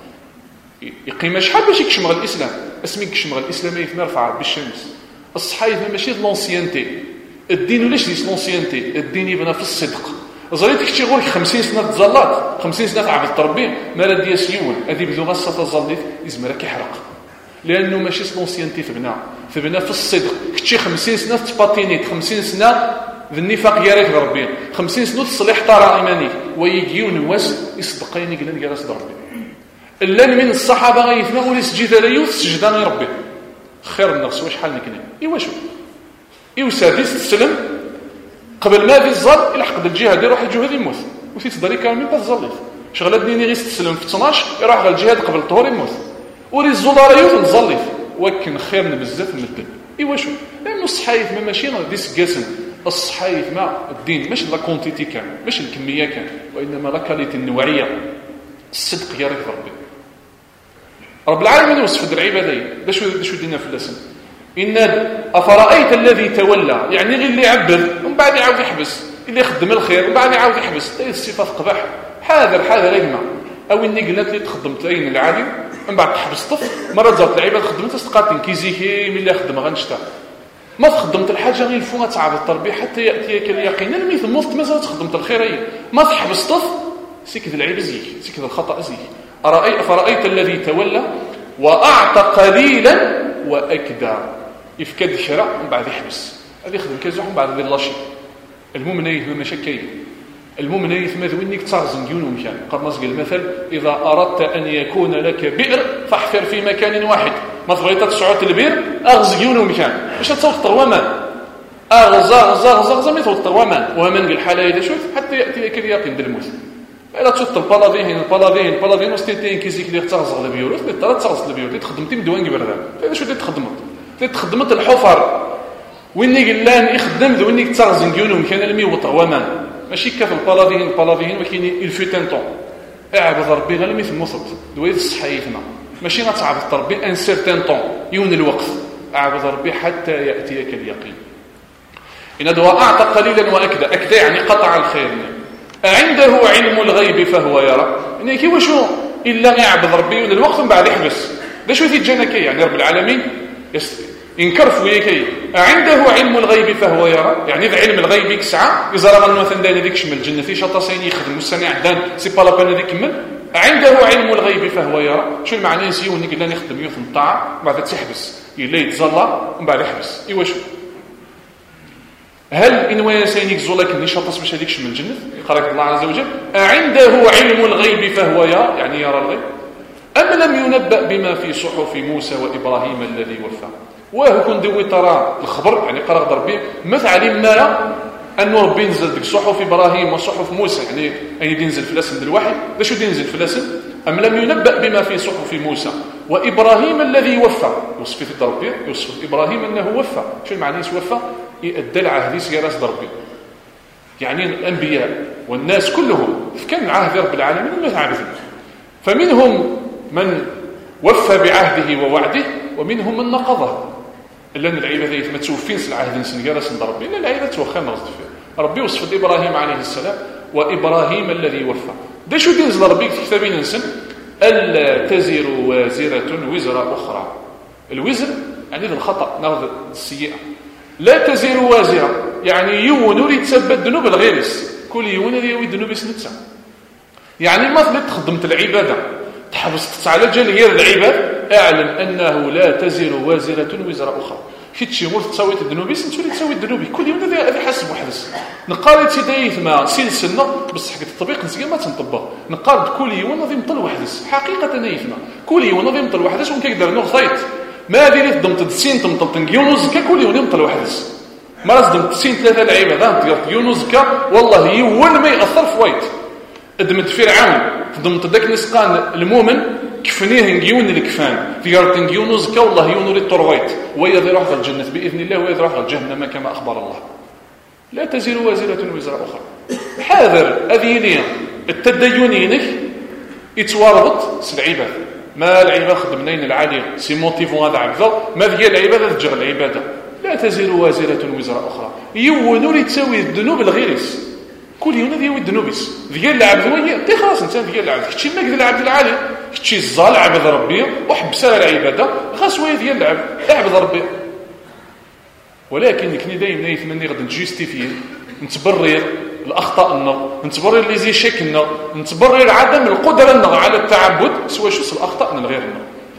يقيم شحال باش يكشمغ الإسلام اسمي كشمغ الإسلام يثمع رفع بالشمس الصحايف ماشي لونسيانتي الدين ولاش ديس لونسيانتي الدين يبنى في الصدق زريتك شي غورك خمسين سنة تزلات خمسين سنة عبد التربي ما لا دياس يول هذه بذو غصة تزليت يزمرك يحرق لأنه ماشي سلونسيانتي في بنا في بنا في الصدق كتشي خمسين سنة تباطينيت خمسين سنة ذي النفاق ياريك ربي خمسين سنة تصليح طارا إيمانيك ويجيو نواس يصدقيني قلن جالس ربي إلا من الصحابة غيثنا وليس جيت ليوث سجدان ربي خير النغس واش حال نكني إيوا شو إيوا سادس تسلم قبل ما ذي الظل إلا حقد الجهاد يروح الجهاد يموت وثي تدري كامل تظليت شغلة ديني غير تسلم في اثناش يروح على الجهاد قبل الطهور يموت وري الزلارة يوث نظليت ولكن خير بزاف من الدين ايوا شو لانه الصحايف ما ماشي ديس قاسم الصحايف مع الدين ماشي لا كونتيتي كان ماشي الكميه كان وانما لا كاليتي النوعيه الصدق يا رب ربي رب العالمين وصف العباده باش شو دينا في اللسان ان افرايت الذي تولى يعني غير اللي يعبر ومن بعد يعاود يحبس اللي يخدم الخير ومن بعد يعاود يحبس هذه الصفه قبح حاذر حاذر يجمع او اني قلت لي تخدمت اين العادي من بعد تحبس طفل مرة زرت العباد خدمت استقاتين كيزيكي من اللي خدم غنشتا ما تخدمت الحاجة غير الفوها تعب التربية حتى يأتيك اليقين الميث الموت ما زالت خدمت الخيرية ما تحبس طفل سكت العيب زيك سكت الخطأ زيك أرأي أفرأيت الذي تولى وأعطى قليلا وأكدى يفكد الشراء من بعد يحبس هذا يخدم كيزوح من بعد ذي اللاشي المؤمن يهو مشاكين المؤمن يثمث وينك تغزن ديون ومكان قد نصق المثل إذا أردت أن يكون لك بئر فاحفر في مكان واحد ما تبغيت تسعوت البئر أغز ديون ومكان باش تصوت طروامان أغز أغز أغز أغز ما يصوت طروامان ومن قال حالة إذا شوف حتى يأتي اليقين بالموت إلا تصوت البلاذين البلاذين البلاذين وستيتين كيزيك اللي تغزغ البيوت ترى تغزغ البيوت تخدمتي مدوان قبل ذا إذا شو تخدمت تخدمت الحفر وينك لان يخدم ذو وينك تغزن ديون ومكان المي وطروامان ماشي كاف البلاذين البلاذين ولكن الفوتان طون اعبد ربي غير مثل مصد دويت الصحيحنا ماشي غتعبد ربي ان سيرتان طون يون الوقت اعبد ربي حتى ياتيك اليقين ان دواء اعطى قليلا واكدى اكدى يعني قطع الخير عنده علم الغيب فهو يرى يعني كي وشو الا يعبد ربي يون الوقت من بعد يحبس دا شو تيجانا كي يعني رب العالمين ينكرف وياكي عنده علم الغيب فهو يرى يعني ذا علم الغيب يسعى إذا رغل مثلا دانا ديك شمل الجنة في شطاسين يخدم والسنة عدان سي با لابان هذيك كمل عنده علم الغيب فهو يرى شو المعنى نسيو انك لان يخدم يوث الطاعة بعد تحبس يلا يتزلى ومن بعد يحبس ايوا شو هل إن ويسينيك زولك اني شطاس باش هذيك شمل الجنة يقرأك الله عز وجل عنده علم الغيب فهو يرى يعني يرى الغيب أم لم ينبأ بما في صحف موسى وإبراهيم الذي وفى واه كون دوي ترى الخبر يعني قرأ ضربي مثل علم ما أنه ربي نزل ديك صحف إبراهيم وصحف موسى يعني أي دي نزل في الاسم ديال الوحي لا شو دي نزل في الاسم أم لم ينبأ بما في صحف موسى وإبراهيم الذي وفى يوصف في ضربي يوصف إبراهيم أنه وفى شو المعنى وفى يؤدل عهدي سيراس ضربي يعني الأنبياء والناس كلهم كان عهد رب العالمين ما عارفين فمنهم من وفى بعهده ووعده ومنهم من نقضه لأن العبادة ما توفين العهد نسنجارة سند ربي إلا العبادة توخى نرزد فيها ربي وصف إبراهيم عليه السلام وإبراهيم الذي وفى ده شو دينزل ربي في كتابين نسن ألا تزر وازرة وزر أخرى الوزر يعني الخطأ ناخذ السيئة. لا تزر وازرة يعني يون ولي تسبب الذنوب الغيرس كل يون اللي يوي الذنوب يسنتها. يعني مثلا تخدمت العبادة تحبست على جالية العباد اعلم أنه لا تزر وازرة وزر أخرى. كي تشي مور تساوي الذنوب يسنتولي تساوي الذنوب كل يوم هذا حسب وحدس. نقارن تدايث مع سلسلة بس حق التطبيق نسيا ما تنطبق. نقارن كل يوم نظيم طل وحدس حقيقة نايفنا كل يوم نظيم طل وحدس ومن كيقدر نغطيت ما ديري ضمت السين تمطل تنقيونوزكا كل يوم يمطل وحدس ما راس ضمت السين ثلاثة العبادة تنقيونوزكا والله يول ما يأثر في وايت ادمت فرعون ضمت داك نسقان المؤمن كفنيه نقيون الكفان في تنقيونوزكا والله يونو لي الطرويت ويذي روح الجنة بإذن الله ويذي روح الجهنم كما أخبر الله. لا تزر وازرة وزر أخرى. حاذر أذيني التدينينك يتواربط العباد ما العبادة خدمنين العالية سي موتيفون هذا عبادة ما ذي العبادة تجغل العبادة. لا تزر وازرة وزر أخرى يونو لي تساوي الذنوب الغيرس كل يوم ذي الذنوبس ذي العبد وهي تي خلاص انت ذي العبد كتشي ماك ذي العبد العالي كتشي الزال عبد ربي وحبس العبادة خاص وهي ذي العبد عبد ربي. ولكن كني دايما يتمنى غادي نجوستيفي نتبرر الاخطاء لنا نتبرر لي زي شكلنا نتبرر عدم القدره لنا على التعبد سواء شو الاخطاء من غيرنا.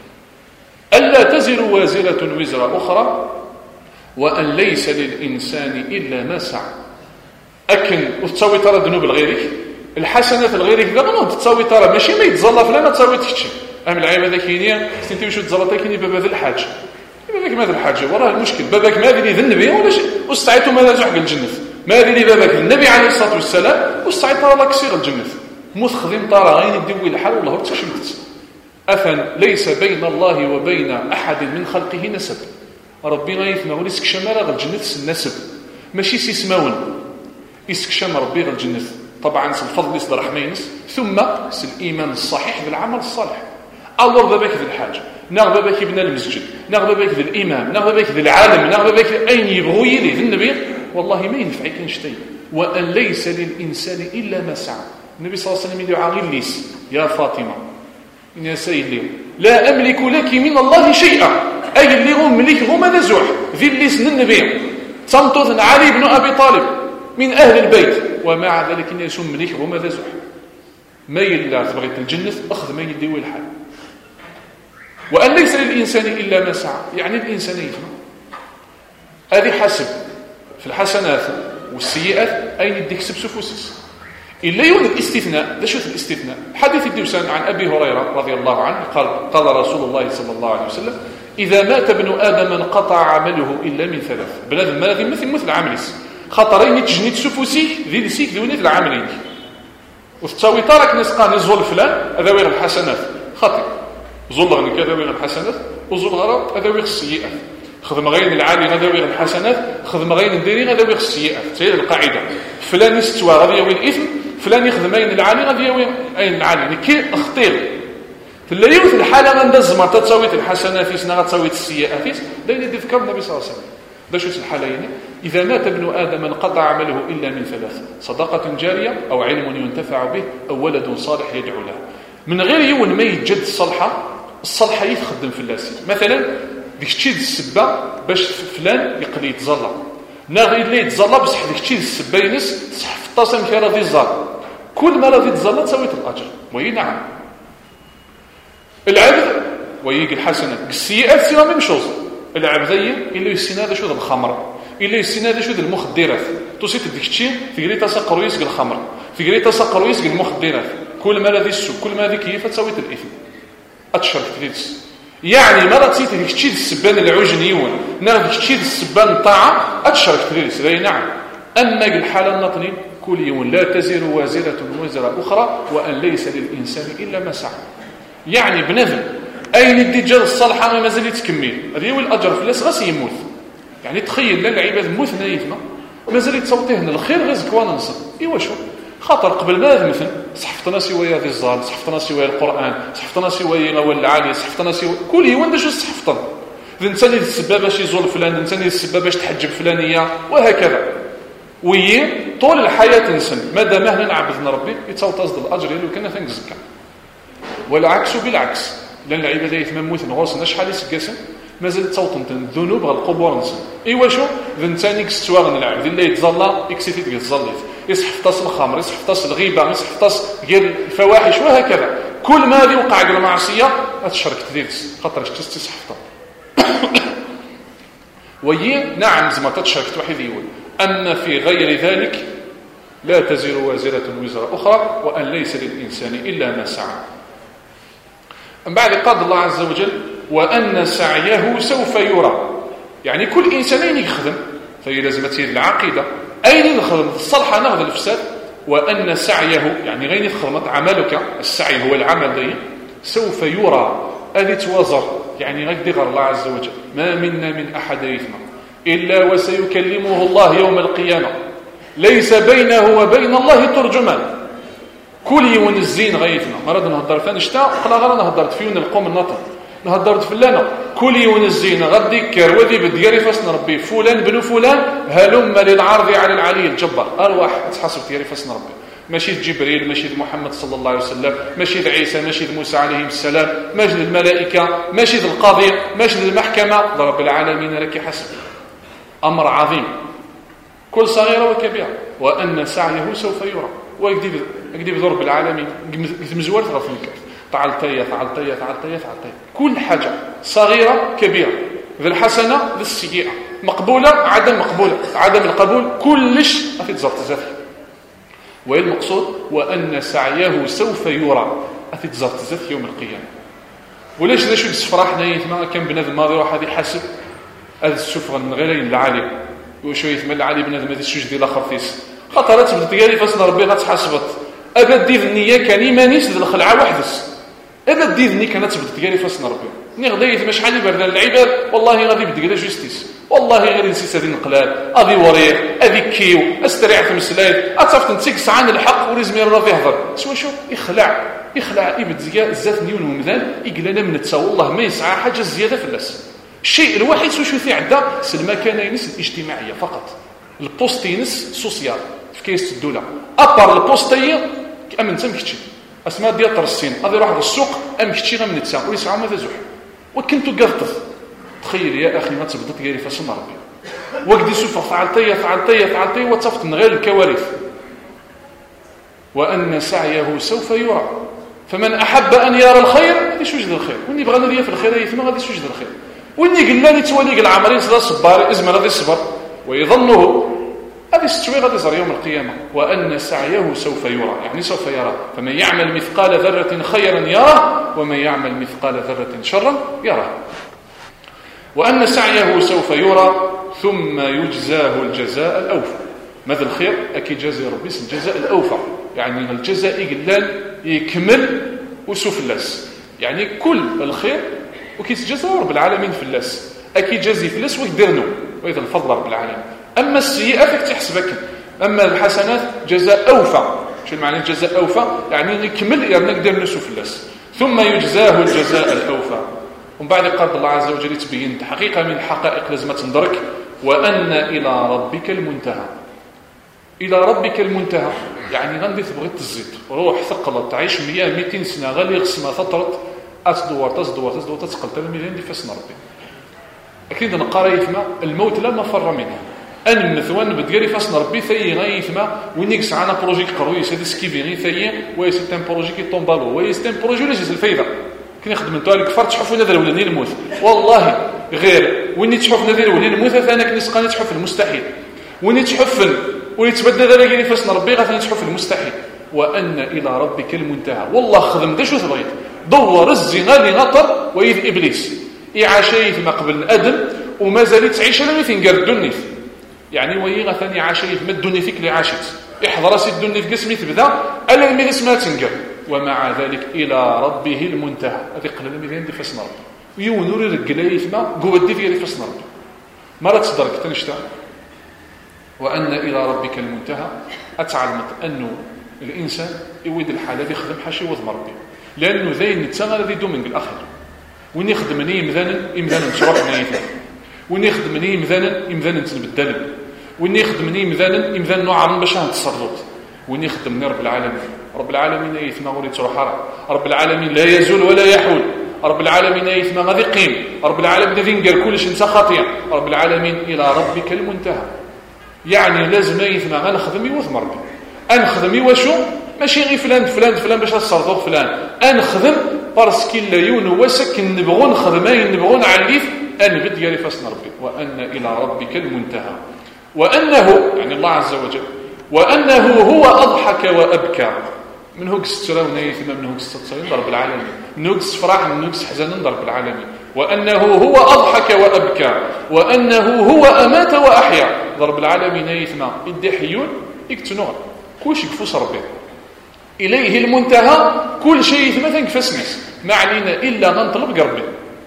الا تزر وازره وزر اخرى وان ليس للانسان الا ما سعى. اكن وتساوي ترى ذنوب لغيرك الحسنات لغيرك لا ما تساوي ترى ماشي ما يتزلى فلان ما تساوي تكتشي اهم العباده كاينين سنتي واش تزلطي كاينين باب هذا الحاج باباك ماذا الحاجه وراه المشكل باباك ما ديري النبي ولا شيء واستعيتوا ماذا زحق الجنه ما ديري باباك النبي عليه الصلاه والسلام واستعيت ترى الله كسير الجنه متخذين ترى غير يدوي الحال والله تشمت. افن ليس بين الله وبين احد من خلقه نسب ربي غيثنا وليسك شمال الجنه النسب ماشي سيسماون يسكشم ربي غير الجنة طبعا الفضل يصدر رحمينس ثم الإيمان الصحيح بالعمل الصالح. الله باباك ذي الحاج ناغ باباك ابن المسجد ناغ باباك ذي الإمام ناغ باباك ذي العالم ناغ باباك أين يبغوا يلي ذي النبي والله ما ينفعك نشتي. وأن ليس للإنسان إلا ما سعى. النبي صلى الله عليه وسلم يدعو غليس يا فاطمة يا سيدي لا أملك لك من الله شيئا أي اللي أملك هما ذا زوح ذي الليس النبي تنطذ علي بن أبي طالب من أهل البيت ومع ذلك إن يسم لك هما ذا زوح ما يلا تبغي الجنة أخذ ما يدي الحال. وأن ليس للإنسان إلا ما سعى يعني الإنسان يفهم هذه حسب في الحسنات والسيئات أين يديك سب سفوسس إلا يوجد الاستثناء. ده شو الاستثناء؟ حديث الدوسان عن أبي هريرة رضي الله عنه قال قال رسول الله صلى الله عليه وسلم إذا مات ابن آدم انقطع عمله إلا من ثلاث. بنادم ما مثل مثل عملس خطرين تجنيد سفوسي ذي لسيك ذي ونيت العاملين وتساوي تارك نسقان الزول فلان أذوي الحسنات خطي زول غني كذوي الحسنات وزول غرب أذوي السيئات خذ غير العالي غذوي الحسنات خذ غير الديري غذوي السيئات. هي القاعدة فلان يستوى غادي يوي الإثم فلان يخدم أين العالي غادي يوي أين العالي كي اختير في اللي يوث الحالة من دزمر تساوي الحسنات فيس نغا تساوي السيئات فيس لين يذكر النبي صلى الله عليه وسلم ده شو الحالين إذا مات ابن آدم انقطع عمله إلا من ثلاث صدقة جارية أو علم ينتفع به أو ولد صالح يدعو له. من غير يون ما يتجد الصلحة الصلحة يتخدم في اللاسي مثلا ديك تشيد السبة باش فلان يقلي يتزلى ناغي اللي يتزلى بصح ديك تشيد السبة ينس صح في الطاسم كي راضي يزال كل ما راضي يتزلى تساويت الأجر. وهي نعم العبد ويجي الحسنة السيئات سيما من شوز العبدية إلا يسين هذا شو ذا الخمر إلا يسين هذا شو ذا المخدرات توصيت الدكتشين تقري تسقر ويسق الخمر تقري تسقر ويسق المخدرات كل ما الذي السوق كل ما ذي كيف تسويت الإثم أتشرك تريدس يعني ما رأيت دكتشين السبان العجنيون نار دكتشين السبان الطاعة أتشرك تريدس لا نعم. أما الحالة النطني كل يوم لا تزر وازرة وزر أخرى وأن ليس للإنسان إلا ما سعى يعني بنذل أين الدجال الصالحة ما مازال يتكمل هذا هو الأجر في الناس غاس يموت يعني تخيل لا العباد موت نايفنا مازال يتصوتيه من الخير رزق وانا نصر إيوا شو خاطر قبل ما مثل صحفتنا سوايا ذي الزال صحفتنا سوايا القرآن صحفتنا سوايا غوال العالي صحفتنا سوايا كل يوم دا شو صحفتنا الإنسان اللي السبب باش يزول فلان الإنسان اللي السبب باش تحجب فلانية وهكذا وي طول الحياة إنسان ماذا مهنا عبدنا ربي يتصوت أصد الأجر اللي كنا تنقزك والعكس بالعكس لأن العبادة يتمموت نغوص نشحال يسقسم مازال توطنت الذنوب غالقبور نسن ايوا شو ذن ثاني كستواغ نلعب ذي اللي يتزلى اكسيتي ديال الزليت يصحف طاس الخمر يصحف طاس الغيبه يصحف طاس ديال الفواحش وهكذا كل ما غادي يوقع على المعصيه غتشرك تديرس خاطر شتي تصحفطها وهي نعم زعما تشركت واحد يقول اما في غير ذلك لا تزر وازرة وزر أخرى وأن ليس للإنسان إلا ما سعى. من بعد قال الله عز وجل وأن سعيه سوف يرى. يعني كل إنسان يخدم فهي لازم تير العقيدة أين نخدم الصالحة ناخذ الفساد وأن سعيه يعني غير يخدم عملك السعي هو العمل دي سوف يرى أذي توازر يعني غير دغر الله عز وجل ما منا من أحد يثمر إلا وسيكلمه الله يوم القيامة ليس بينه وبين الله ترجمان كل يوم الزين غيثنا مرض نهضر فنشتا وقلا غير نهضرت فيون القوم النطق نهضرت فلانا كل يوم الزين غادي كر ودي بدياري فاس ربي فلان بن فلان هلم للعرض على العلي الجبار ارواح تحاسب دياري فاس ربي ماشي جبريل ماشي محمد صلى الله عليه وسلم ماشي عيسى ماشي موسى عليه السلام ماشي الملائكه ماشي القاضي ماشي المحكمه رب العالمين لك حسب امر عظيم كل صغيرة وكبيرة وأن سعيه سوف يرى ويكذب يكذب ضرب العالمين مزور ثلاث نكات تعالتية تعالتية تعالتية تعالتية كل حاجة صغيرة كبيرة ذي الحسنة ذي السيئة مقبولة عدم مقبولة عدم القبول كلش في تزرط ذاته وهي المقصود وأن سعيه سوف يرى في تزرط ذاته يوم القيامة ولاش ذا شو السفراح نايت ما كان بنادم ماضي واحد يحاسب هذا السفر من غير العالي وشو يثمل علي بنادم هذا السجد ديال الاخر فيس خاطرات بدت ديالي فاصنا ربي غتحاسبت ابا دير النيه كان ايمانيس ذ الخلعه وحدس ابا دير النيه كانت بدت ديالي فاصنا ربي ني غدا يثم شحال يبرد العباد والله غادي بدك لا جوستيس والله غير نسيت هذه النقلات هذه وريح هذه كيو استريع في مسلايت اتصفت نتيك سعان الحق ورزمي الراضي يهضر سوا شو يخلع يخلع يبد زات نيون ومذان يقلنا من تسا والله ما يسعى حاجه زياده في الناس الشيء الوحيد سو شو عنده المكانه ينس الاجتماعيه فقط البوست ينس سوسيال في كيس الدوله ابار البوستيه امن تم كتشي اسماء ديال طرسين هذا يروح للسوق ام كتشي غا من تسا ويسعى ما تزوح وكنتو قرطف تخيل يا اخي ما تبدت غير فاش ربي وقدي سوف فعلتيه فعلتيه فعلتيه وتصفت من غير الكوارث وان سعيه سوف يرى فمن احب ان يرى الخير غادي يوجد الخير واللي بغى ندير في الخير يثم غادي يوجد الخير واللي قلنا لي تواليق العمرين صدا صبار ازمه غادي يصبر ويظنه هذه ستوي غادي يصير يوم القيامه وان سعيه سوف يرى يعني سوف يرى فمن يعمل مثقال ذره خيرا يرى ومن يعمل مثقال ذره شرا يرى وان سعيه سوف يرى ثم يجزاه الجزاء الاوفى ماذا الخير اكيد جزاء ربي الجزاء الاوفى يعني الجزاء يقلال يكمل وسفلس يعني كل الخير وكيتجازى رب العالمين في اللاس اكيد جازي في اللاس ويديرنو واذا الفضل رب العالمين اما السيئه فيك تحسبك اما الحسنات جزاء اوفى شو معنى الجزاء اوفى يعني يكمل يعني نقدر نسو في اللاس ثم يجزاه الجزاء الاوفى ومن بعد قال الله عز وجل تبين حقيقه من الحقائق لازم تندرك وان الى ربك المنتهى الى ربك المنتهى يعني غندي تبغي تزيد روح ثقلت تعيش مية مئتين سنه غالي غسمه تطرط أصدور تصدور تصدور تسقل تلميذين دي فاسنا ربي أكيد نقرأ يثما الموت لا مفر منه أن مثوان بدقري فاسنا ربي ثي غاي يثما وينيك سعانا بروجي قروي سيدي سكيفي غي ثي ويستن بروجي كي طومبالو ويستن بروجي لجيز الفايدة كي نخدم انتو هالك فرد تشحفوا نذر ولاني الموت والله غير ويني تشحف نذر ولاني الموت ثانا كني سقاني تشحف المستحيل ويني تحفن ويتبدل ذلك غير فاسنا ربي غاثاني تشحف المستحيل وأن إلى ربك المنتهى والله خدم داش وثبغيت دور الزنا لنطر وإذ إبليس إعاشيث ما قبل أدم وما زالت تعيش لم يثنقر الدنيث يعني وهي غثاني عاشيث ما الدنيثك اللي عاشت احضر سي الدنيث قسمي تبدا ألا المي اسمها تنقر ومع ذلك إلى ربه المنتهى هذه قلنا الميزان دي فاسنا ربي ويونور الرجليث ما قوة دي في فاسنا ربي مرة تصدرك تنشتا وأن إلى ربك المنتهى أتعلمت أنه الإنسان يود الحالة يخدم حاشي وضم ربي لأنه ذي نتسغل ذي دومين بالأخر وين يخدمني مذانا يمذانا تروح نايثا وين يخدمني يمذانا يمذانا نتبدل وين يخدمني مذانا يمذانا نوع باش نتصرف وين يخدمني رب العالمين رب العالمين يثنى ولي تروح رب العالمين لا يزول ولا يحول رب العالمين يثما غادي يقيم، رب العالمين غادي ندير كلشي انت خطير، رب العالمين الى ربك المنتهى. يعني لازم يثما غنخدم يوثم ربي، انخدم يواشو ماشي غير فلان فلان فلان باش نصرفو فلان، انخدم باسكو لا يونوسك نبغوا نخدم نبغوا نعليف ان بد ديالي فاس ربي، وان الى ربك المنتهى. وانه يعني الله عز وجل، وانه هو اضحك وابكى. من هو كستراونا يثما من هو كستتصين رب العالمين، من هو كستفرح من هو كستحزن رب العالمين. وانه هو اضحك وابكى، وانه هو امات واحيا. رب العالمين يثما يدي حيون يكتنور كلشي كفوس ربي، اليه المنتهى. كل شيء ثم تنكفس ناس ما علينا الا غنطلب ربي.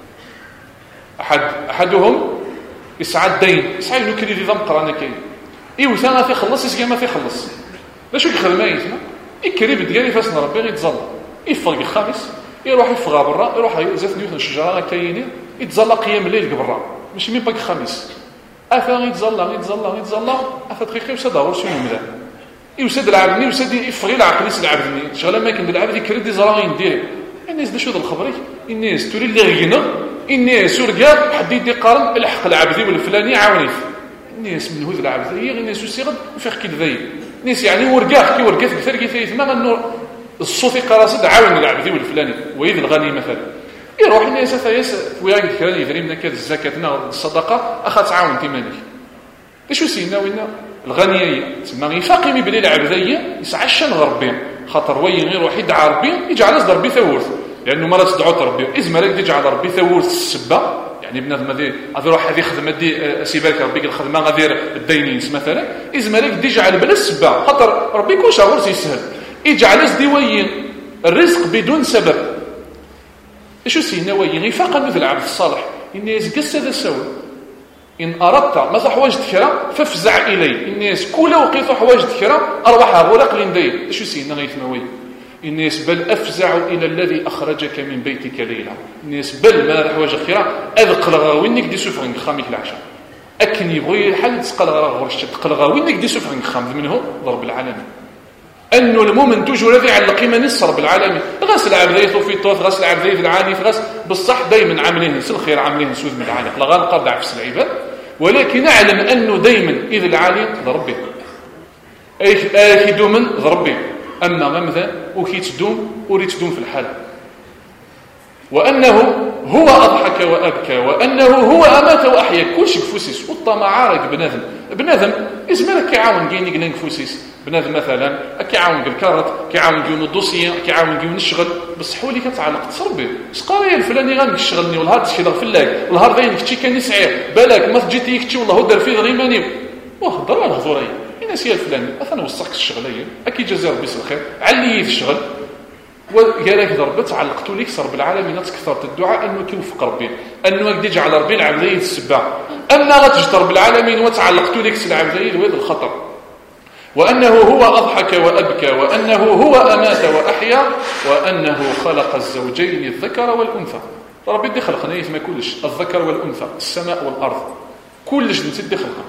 احد احدهم يسعى الدين، يسعى له كريدي ذا مقرانا كاين ايوثا ما تيخلص يسقى ما تيخلص، باش يخدم يثما يكريب ديالي فاسنا ربي غيتزلى يفرق الخامس يروح يفغى برا، يروح يزات نيوث الشجره كاينين يتزلى قيام الليل برا، ماشي مين باك الخامس اثا غيتزلى غيتزلى غيتزلى اثا دقيقه وساد دور شنو مدا يوسد العبدني وسد يفغي العقل يسد العبدني شغله ما كاين العبد يكري دي زراين ديالي. الناس دا شو ذا الخبري، الناس تولي اللي غينا، الناس ورقات حد يدي قارن الحق العبدي والفلاني عاونيف. الناس من هذ العبد هي الناس وسيغد وفيخ كي ذي الناس يعني ورقات كي ورقات كثر كي ثيث ما النور الصوت قراصد عاون العبدي والفلاني ويذ الغني مثلا يروح الناس ثايس وياك كان يدري من كذا الزكاه الصدقه اخا تعاون تيمانك ايش وسينا وينا الغنيه تما يفاقم بلي العبديه يسعشن غربين خاطر وين يروح يدعى ربي يجعل اصدر بثورث لانه مرات تدعو ربي ازمه لك تجعل ربي ثورث السبه يعني بنادم هذه غادي يروح هذه خدمه دي سيبالك ربي الخدمه غادي الدينيس مثلا ازمه لك تجعل بلا السبه خاطر ربي كل شهور يسهل يجعل ازدي وين الرزق بدون سبب. ايش سينا وين يفاقم مثل العبد الصالح الناس قص هذا السوي إن أردت ماذا حواجت كرا فافزع إلي الناس كل وقيت حواجت كرا أرواحها غلق لندي إيش سينا غيثموي الناس بل أفزع إلى الذي أخرجك من بيتك ليلة الناس بل ماذا حواجت كرا أذقلغ وينك دي سفرنك خامك العشاء أكن يبغي الحل تسقلغ غرشت تقلغ وينك دي سفرنك خام منه ضرب العالمين أنه المؤمن توجو الذي على القيمة نصر بالعالمين غسل عبديث في الطوف غسل عبديث العالي في غسل بالصح دايما عاملين سل خير عاملين سوذ من العالم لا غنقضع في العباد ولكن نعلم أنه دايما إذ العالي ضربي أي دوما ضربي أما غمذا وكي تدوم وريت تدوم في الحال وأنه هو أضحك وأبكى وأنه هو أمات وأحيا كل شيء كفوسيس والطمع عارق بنادم بنادم اسمه كيعاون كيني قلنا كفوسيس بنادم مثلا كيعاون بالكارت كيعاون كيون الدوسيه كيعاون كيون الشغل بصح حولي كتعلق تصربي سقاري الفلاني غادي يشغلني والهار تشغل في اللاك والهار باين كتشي كان يسعي بالك ما تجي تيكتشي والله دار فيه غيماني وهضر على الهضوريه الناس هي الفلاني انا وصلك الشغليه اكيد جزا ربي الخير علي في الشغل وقالك ضربت علقتو ليك رب العالمين كثرت الدعاء انه كيوفق ربي انه يقدر يجعل ربي العبديه السبع اما غتجدر بالعالمين وتعلقتو ليك العبديه الويد الخطر وأنه هو أضحك وأبكى وأنه هو أمات وأحيا وأنه خلق الزوجين الذكر والأنثى ربي دي خلقنا يسمى كلش الذكر والأنثى السماء والأرض كلش نسد خلقنا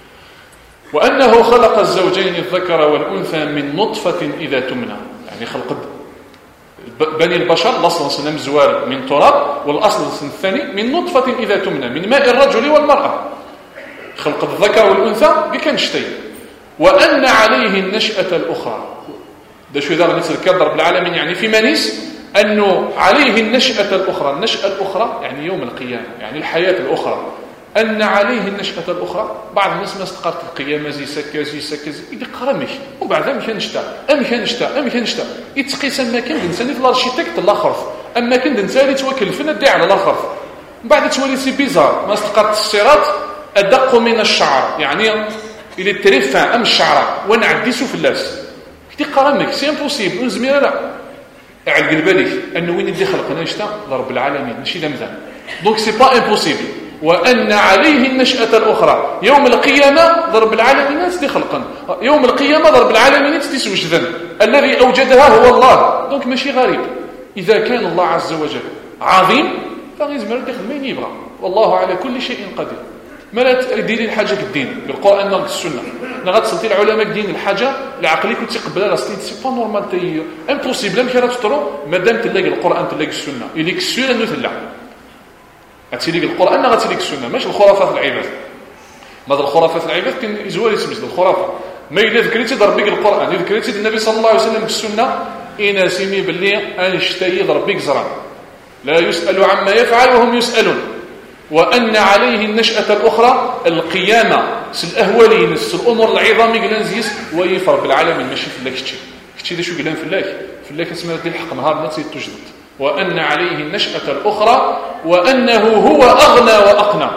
وأنه خلق الزوجين الذكر والأنثى من نطفة إذا تمنى يعني خلق بني البشر الأصل سنم زوال من تراب والأصل الثاني من نطفة إذا تمنى من ماء الرجل والمرأة خلق الذكر والأنثى بكنشتين وأن عليه النشأة الأخرى ده شو ذا مثل كبر بالعالمين يعني في منيس أنه عليه النشأة الأخرى النشأة الأخرى يعني يوم القيامة يعني الحياة الأخرى أن عليه النشأة الأخرى بعض الناس ما استقرت القيامة زي سكا زي سكا زي يدي قرمش وبعد أم كان نشتا أم كان نشتا أم كان نشتا يتقيس أما كان إنسان في الأرشيتكت الآخرف أما كان إنسان يتوكل فينا دي على الآخرف بعد تولي سي بيزار ما استقرت الصراط أدق من الشعر يعني إلى التريفة أم الشعرة ونعديسو في اللاس كتي قرامك سي امبوسيبل ونزميرا لا على قلبالك أنه وين يدي خلقنا يشتا لرب العالمين ماشي دا مثال دونك سي با امبوسيبل وأن عليه النشأة الأخرى يوم القيامة ضرب العالمين تدي خلقا يوم القيامة ضرب العالمين تدي سوجدا الذي أوجدها هو الله دونك ماشي غريب إذا كان الله عز وجل عظيم فغيزمر دي خدمين يبغى والله على كل شيء قدير مالات ديري الحاجه كدين بالقران ولا بالسنه لا غتسلطي العلماء كدين الحاجه اللي عقلك وتقبلها راسك سي با نورمال تي امبوسيبل ما كيرا تطرو مادام تلاقي القران تلاقي السنه اليك السنه انه تلا غتلاقي القران غتلاقي السنه ماشي الخرافات العباد ماذا الخرافات العباد كاين يزوال يسمج الخرافه ما الا ذكرتي ضرب بك القران الا ذكرتي النبي صلى الله عليه وسلم بالسنه إنا سيمي باللي أنشتي ضرب بك زرع لا يسأل عما يفعل وهم يسألون وأن عليه النشأة الأخرى القيامة الأهولين الأمور العظام قلنا نزيس ويفر بالعالم ماشي في الله كتشي كتشي ذا شو قلنا في الله في الله كتسمى دي الحق نهار نتي تجدد وأن عليه النشأة الأخرى وأنه هو أغنى وأقنى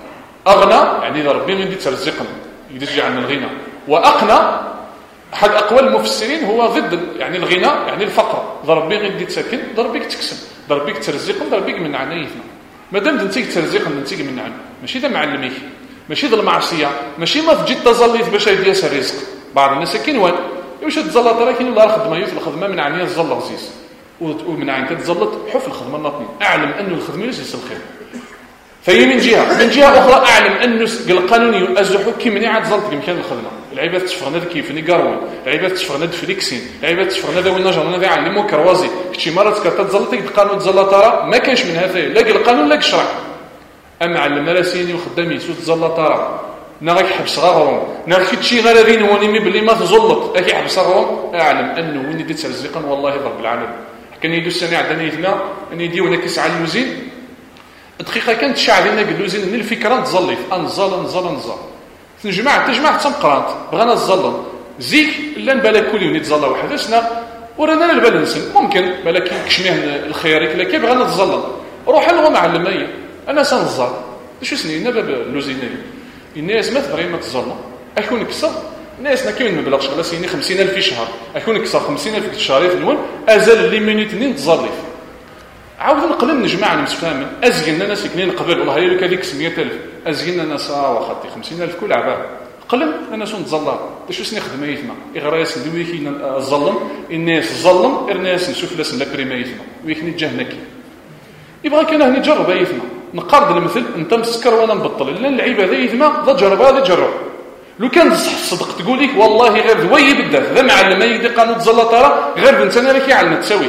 أغنى يعني إذا ربي من دي ترزقنا يدجي عن الغنى وأقنى أحد أقوال المفسرين هو ضد يعني الغنى يعني الفقر ضرب بيك غير تسكن ضرب بيك تكسب ضرب بيك ترزق ضرب بيك من عنايتنا مادام دنتيك ترزق دنتيك من عن ماشي ذا معلميك ماشي ذا المعصيه ماشي ما تجي تزليت باش يديس الرزق بعض الناس كاين واش تزلط راه كاين ولا خدمه يوف الخدمه من عنيه تزلط غزيز ومن عين كتزلط حف الخدمه الناطني اعلم انه الخدمه ليس الخير فهي من جهه من جهه اخرى اعلم انه القانون يؤزح كيمني عاد زلط كيمكن الخدمه العباد تشفغنا كيف ني قارون العباد تشفغنا فليكسين العباد تشفغنا ذوي النجر انا ذا علمو كروازي كشي مرات كتزلط القانون تزلط راه ما كاينش من هذا لا القانون لا الشرع اما علمنا راسيني وخدامي سو تزلط راه نغا يحبس غارون نغا كتشي غير ذين وني بلي ما تزلط اكي يحبس غارون اعلم انه وين دي ترزقا والله رب العالمين كان يدو السنه عندنا يثنا ان يديو نكس على اللوزين دقيقه كانت شعبنا اللوزين ان الفكره تزلف انزل نزل نزل تنجمع تجمع تنقرانت بغانا الظلم زيك الا نبالا كل يوم يتظلى واحد اسنا ورانا البال نسن ممكن بالك كشميه الخيارك لكن بغانا نتظلم روح لهم معلميه انا سنظل شو سنين باب اللوزيني الناس ما تبغي ما تظلم اكون كسر ناسنا كاين ما بلغش على سيني خمسين ألف في شهر اكون كسر خمسين ألف في الشهر في الاول ازال لي مينيت اثنين تظلف عاود نقلب نجمع نمسفاهم ازين الناس ساكنين قبل والله هي هذيك مئة ألف ازين الناس واخدتي خمسين ألف كل عباد قلب انا شنو نتظلم شو سني خدمه يتما اغراس ندوي كي الظلم الناس الظلم الناس نشوف لاس لا بريما يتما ويكني جهنك يبغى كان هني جرب يتما نقرض المثل انت مسكر وانا نبطل لا اللعيبه ذا يتما ذا جرب هذا جرب لو كان صدق تقول لك والله غير ذوي بالذات ذا معلم يدي قانون تزلط راه غير بنت انا لك يعلم تساوي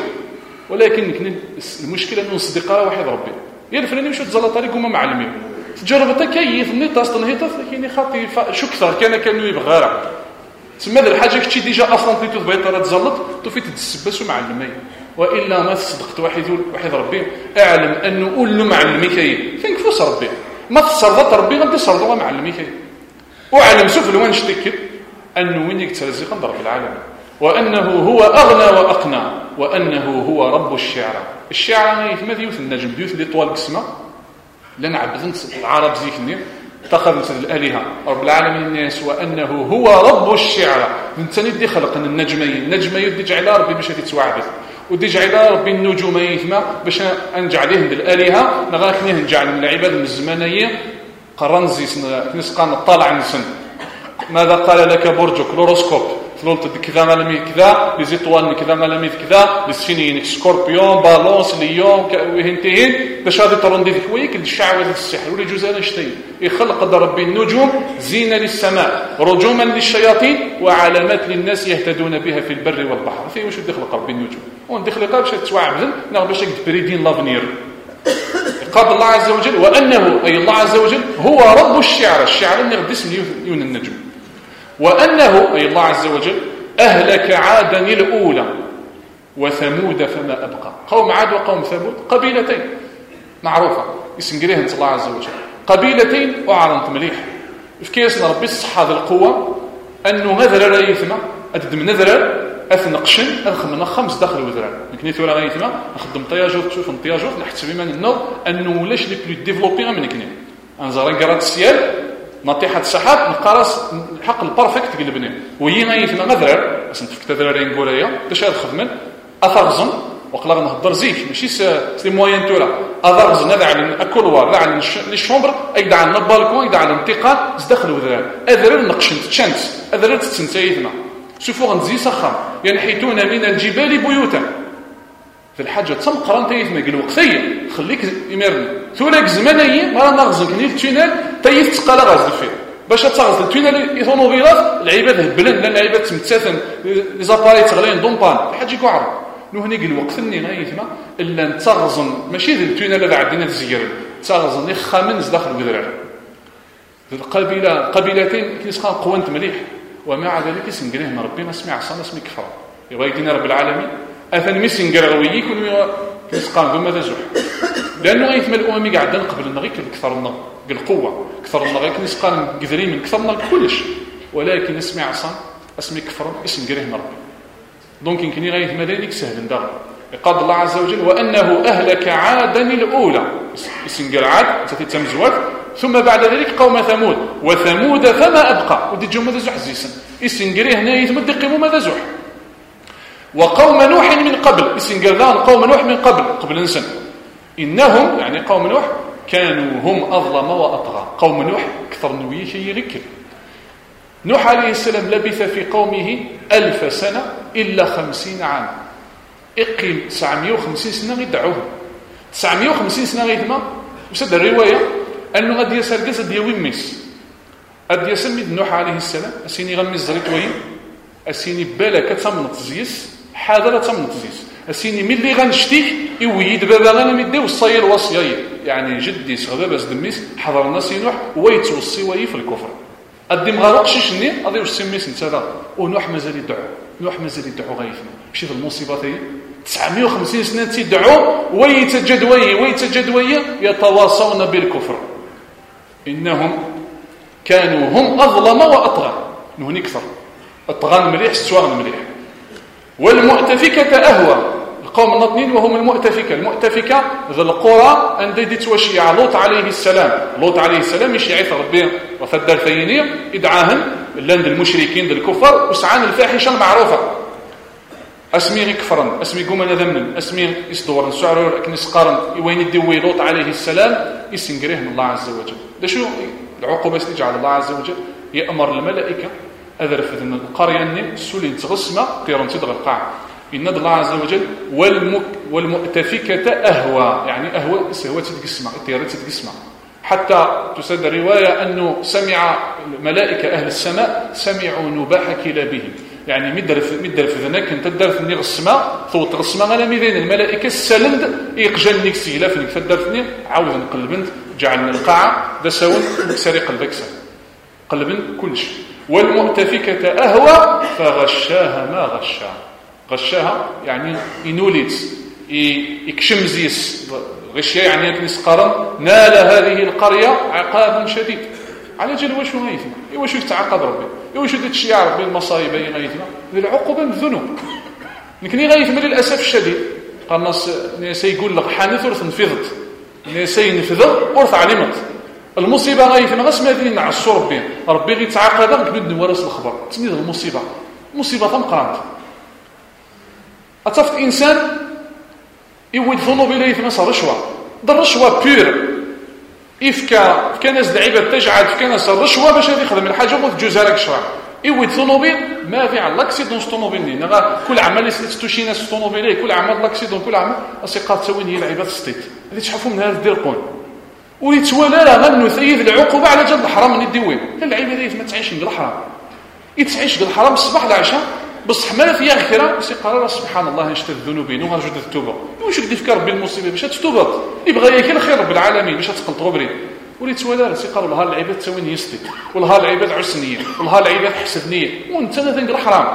ولكن المشكله انه نصدق راه واحد ربي يا الفلاني مشى تزلط عليك هما معلمين تجربتها كيف ني تاستن هي كاين خاطي شو كثر كان كانوا يبغى راه تسمى هذه الحاجه كنتي ديجا اصلا تيتو بيطره تزلط توفي تتسبس ومعلمي والا ما صدقت واحد واحد ربي اعلم انه قول له معلمي كاين فين كفوس ربي ما تصرفت ربي غادي تصرفوا معلمي كاين وعلم سوف لوين شتكت انه وين يترزق ضرب العالم وانه هو اغنى واقنى وانه هو رب الشعرى الشعرى يثما ديوث النجم ديوث لي طوال قسمه لان عبدن العرب زيكني اتخذ مثل الالهه رب العالمين الناس وانه هو رب الشعرى انت ندي خلق النجمين النجمين يدي جعل ربي باش تتواعد ودي جعل ربي النجوم يثما باش نجعلهم الالهه نغاكني نجعل من العباد من الزمانيه قرنزي نسقان طالع نسن ماذا قال لك برجك لوروسكوب فلولت كذا ملاميذ كذا لي زيطوال كذا ملاميذ كذا للسفينين سكوربيون بالونس ليون وهنتين باش غادي ترندي ذيك ويك الشعوذه ديال السحر ولا جوز انا شتي يخلق ربي النجوم زينه للسماء رجوما للشياطين وعلامات للناس يهتدون بها في البر والبحر في واش يخلق ربي النجوم وندخلق باش توعبن نا باش بريدين لافنير قال الله عز وجل وانه اي الله عز وجل هو رب الشعر الشعر اللي غدي اسم يون النجم وأنه أي الله عز وجل أهلك عادا الأولى وثمود فما أبقى قوم عاد وقوم ثمود قبيلتين معروفة اسم قريهن الله عز وجل قبيلتين وعرنت مليح في كيسنا ربي الصحة ذي القوة أنه نذر ريثما أددم نذر أثنقشن أخمنا خمس داخل وذران لكن ثورة ريثما أخدم طياجوت تشوف انطياجوت نحتسب بما النظر أنه ولاش لي بلو ديفلوبي من كني أنزارين قرات السيال نطيحة السحاب نقارس الحق البرفكت قلبني وهي ما يثما مذرر بس نتفكت ذرارين نقولها باش هاد خدمن اثغزن وقلا نهضر زيك ماشي سي موين تورا اثغزن هذا على اكل وار لا على لي شومبر ايدا على البالكون ايدا على الانتقال زدخل وذرار اذرر نقشن تشانس اذرر تتسنتايثنا شوفوا غنزي سخام ينحتون من الجبال بيوتا في الحاجه تم قران تايثنا قال وقتي خليك يمرن ثورك زمانيه ما نغزك ني التونال تيف تقال غازل فيه باش تغزل توينا لي طوموبيلات العباد هبلن لان العباد تمتثن لي زاباري تغلين دومبان حاجه كعرب نو هنيك الوقت ني غايثما الا نتغزن ماشي ذي توينا لا عندنا تزير تغزن خامنز داخل القدرار القبيله قبيلتين كيسقى قوانت مليح ومع ذلك يسنقريه ربي ما سمع صنا اسمي كفر يبغى يدينا رب العالمين اثن ميسنقر غويك كيسقى ذو ماذا زوح لانه غيثما الامم قاعده قبل غير كثرنا بالقوه كثرنا غير كنسقى قذرين من كثرنا كلش ولكن اسمي عصا اسمي كفر يسنقريه ربي دونك يمكن غيثما ذلك سهل ندار قال الله عز وجل وانه اهلك عادا الاولى يسنقر عاد تتمزوات ثم بعد ذلك قوم ثمود وثمود فما أبقى ودي جو ماذا زح زيسن يسنقريه هنا يتمد قيموا ماذا زح وقوم نوح من قبل يسنقران قوم نوح من قبل قبل نسن إنهم يعني قوم نوح كانوا هم أظلم وأطغى قوم نوح أكثر نوية شيء يركب نوح عليه السلام لبث في قومه ألف سنة إلا خمسين عام اقيم تسعمائة وخمسين سنة يدعوهم تسعمائة وخمسين سنة غيثما وسد الرواية أنه غادي يسال جسد ديال ميس غادي يسمي نوح عليه السلام اسيني غمز زريت وين اسيني بالك تمنط زيس حاضر تمنط زيس اسيني ملي غنشتيك يويد بابا غنمدي وصاير وصيه يعني جدي صغبه باز دميس حضرنا سي نوح ويتوصي وي في الكفر ادي مغرقش شني غادي واش سميس انت هذا ونوح مازال يدعو نوح مازال يدعو غايفنا ماشي في المصيبه تاهي تسعمائة وخمسين سنه تيدعو ويتجدوي ويتجدوي يتواصون بالكفر إنهم كانوا هم أظلم وأطغى نهني كثر أطغى مليح سواغ مليح والمؤتفكة أهوى القوم النطنين وهم المؤتفكة المؤتفكة ذا القرى عند دي توشيع لوط عليه السلام لوط عليه السلام يشيعث ربي وفدر ثينية إدعاهن لند المشركين ذا الكفر وسعان الفاحشة المعروفة اسمي كفرا اسمي قومنا ذمن اسمي يصدور السعر لكن يسقارن وين يدوي لوط عليه السلام يسنقريه من الله عز وجل ده شو العقوبة استجعل الله عز وجل يأمر الملائكة أذرف ذن القرية أني سولين تغسمة قيران تدغى القاع إن الله عز وجل والمك والمؤتفكة أهوى يعني أهوى سهوة تتقسمة الطيارة تتقسمة حتى تسد رواية أنه سمع الملائكة أهل السماء سمعوا نباح كلابهم يعني مدرف مدرف ذنك انت درف ني غسمه صوت غسمه انا ميدين الملائكه السلند يقجل نيك سيلاف نيك فدرتني عاود نقلبنت جعلنا القاعه ذا ساون سري قلبك سا قلبن كل شيء والمؤتفكه اهوى فغشاها ما غشاها غشاها يعني ينولد يكشم زيس غشيا يعني كنس قرن نال هذه القريه عقابا شديد على جل واش غايثنا واش يتعاقب ربي واش تشيع ربي المصايب اللي غايثنا العقوبه من الذنوب لكن غايثنا للاسف الشديد قال الناس سيقول لك حانث ورث نفضت سينفذ ورث علمت المصيبه غايثنا غاس ما دين نعصو ربي ربي غيتعاقب كبد نورث الخبر تسميد المصيبه مصيبه ثمقرات اتصفت انسان يود ذنوب اليه ما صار رشوه ده الرشوه بير إفكا كان ناس العباد تجعل كان ناس الرشوة باش يخدم الحاجة وتجوز لك شرع يود طوموبيل ما في على لاكسيدون طوموبيل نغا كل عمل يستوشي ناس طوموبيل كل عمل لاكسيدون كل عمل اصيقات تسوين هي العباد ستيت اللي تشحفوا من هذا الديرقون ويتوالى لا غنو ثيث العقوبة على جد الحرام من الدوين لا العباد ما تعيش من الحرام يتعيش بالحرام الصباح العشاء بصح ما فيها خيرا يقال سبحان الله نشتى الذنوب وغنجد التوبه واش بدي فكر بالمصيبه باش تتوبط يبغى ياكل الخير رب العالمين باش تقلط غبري وليت ولا سيقال لها العباد تسوين يستي ولها العباد عسنيه ولها العباد حسدنيه وانت تنقل الحرام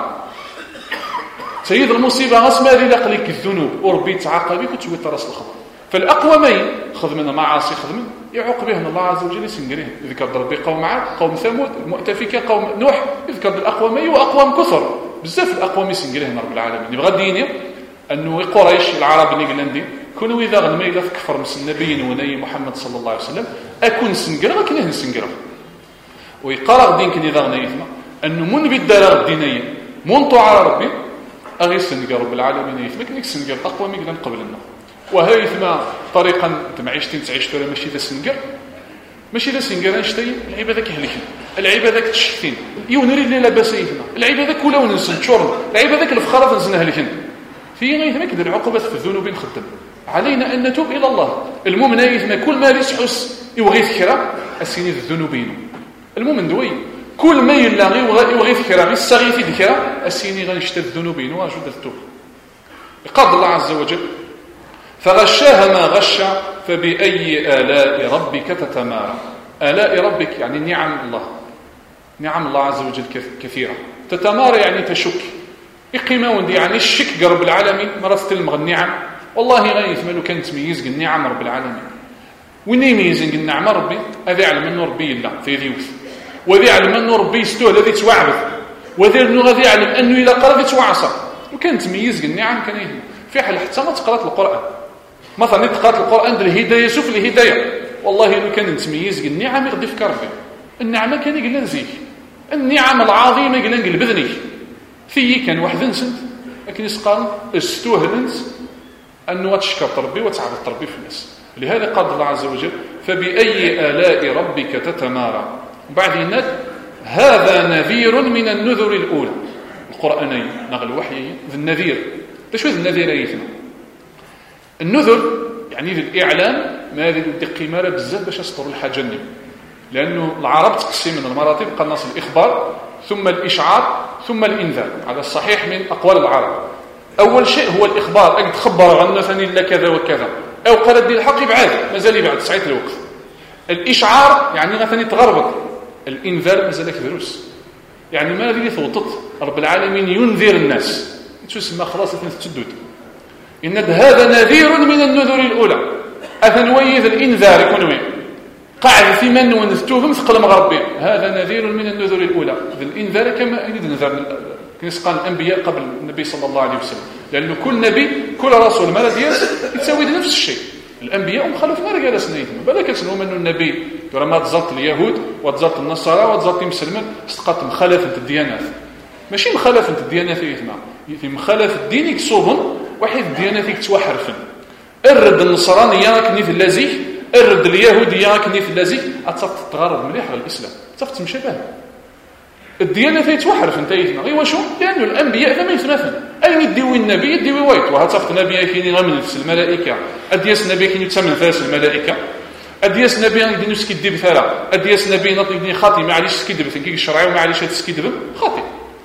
سيد المصيبه غاسما اللي لك الذنوب وربي يتعاقبك وتسوي راس الخبر فالاقومين خذ من معاصي خذ من يعوقبهم الله عز وجل يسنقريه يذكر ربي قوم عاد قوم ثمود المؤتفكه قوم نوح يذكر بالاقومين واقوام كثر بزاف الاقوام يسنقريهم رب العالمين يبغى ديني انه قريش العرب اللي قلنا كونوا اذا غنمي اذا كفر مس النبي ونبي محمد صلى الله عليه وسلم اكون سنقرا ما كاين نسنقرا ويقرا دين كني اذا غنيثنا انه من بالدار الدينيه منطو على ربي اغي سنقرا رب العالمين يثمك نيك سنقرا اقوام اللي قبلنا وهي ثما طريقا معيشتين تعيش ولا ماشي ذا سنقر ماشي ذا سنقر نشتي العباده كهلكين العباده تشتين يونري اللي لاباس يثنا العباده كلها ونسن شرب العباده الفخاره نزنها لكن في غير ثمك ذا العقوبات في الذنوب نخدم علينا أن نتوب إلى الله. المؤمن يثم كل ما يسحس يبغي فكرة السيني الذنوبين. المؤمن دوي كل ما يلا يبغي فكرة يستغي في ذكرى السيني غنشتد الذنوبين وجود التوب. قال الله عز وجل فغشاها ما غش فبأي آلاء ربك تتمارى. آلاء ربك يعني نعم الله، نعم الله عز وجل كثيرة. تتمارى يعني تشك إقيمة وندي يعني الشك رب العالمين مرة تلمغ النعم. والله غير يثملوا كان تمييز النعم رب العالمين. وين يميز النعم ربي هذا يعلم أنه ربي الله في ذيوث، وذي يعلم أنه ربي يستوه الذي توعبث، وذي أنه غادي يعلم أنه إلى قرب يتوعصر. وكان تمييز النعم كان يهدي في حال حتى ما تقرأت القرآن. مثلا تقرأت القرآن الهداية شوف الهداية، والله لو كان نتميز النعم يغدي في كربي. النعمة كان يقول نزيك النعم العظيمة يقول نقل بذنك في كان واحد نسنت لكن يسقان استوهلنت أنه تشكر ربي وتعبد ربي في الناس. لهذا قال الله عز وجل فبأي آلاء ربك تتمارى. وبعد هناك هذا نذير من النذر الأولى. القرآنين نغل وحي ذي النذير. شو ذي النذير أيتنا؟ النذر يعني ذي الإعلام ما ذي الدقيمة بزاف باش يسطروا الحاجة النيم، لأنه العرب تقسم من المراتب قال الناس الإخبار ثم الإشعار ثم الإنذار. هذا الصحيح من أقوال العرب. أول شيء هو الإخبار أن تخبر عن ثاني إلا كذا وكذا أو قال دي الحق بعد مازال بعد ساعة الوقت. الإشعار يعني غثاني تغربط. الإنذار مازالك دروس يعني ما ذي ثوطت رب العالمين ينذر الناس تسمى خلاص تتدد إن هذا نذير من النذر الأولى. أثنويذ الإنذار يكون وين قاعد في من ونذتوهم ثقل مغربين. هذا نذير من النذر الأولى. الإنذار كما يريد نذر كنسقان الأنبياء قبل النبي صلى الله عليه وسلم، لأنه كل نبي كل رسول ما دياس يتساوي نفس الشيء. الأنبياء مخالفين رجال سنيتهم بالك تنهم أنه النبي ما تزلت اليهود وتزلت النصارى وتزلت المسلمين استقط مخالفة الديانات، ماشي مخالفة الديانات يثمع في مخالفة الدين يكسوهم واحد الديانات يتوحرفن. الرد النصرانية كني في اللازيك، الرد اليهودية كني في اللازيك أتصفت تغرض مليح على الإسلام أتصفت مشابه. الديانة يتوحرف انت يثمع غير وشو؟ لأنه الأنبياء فما يثمثن أين يديوي النبي يديوي وايت وهتصفت نبي كيني غمن في الملائكة أدياس نبي كيني تسمن فاس الملائكة أدياس نبي يدي نسكي الدب ثلا أدياس نبي نطلبني خاطي ما عليش سكيدب تنكيك الشرعي وما عليش تسكيدب خاطي.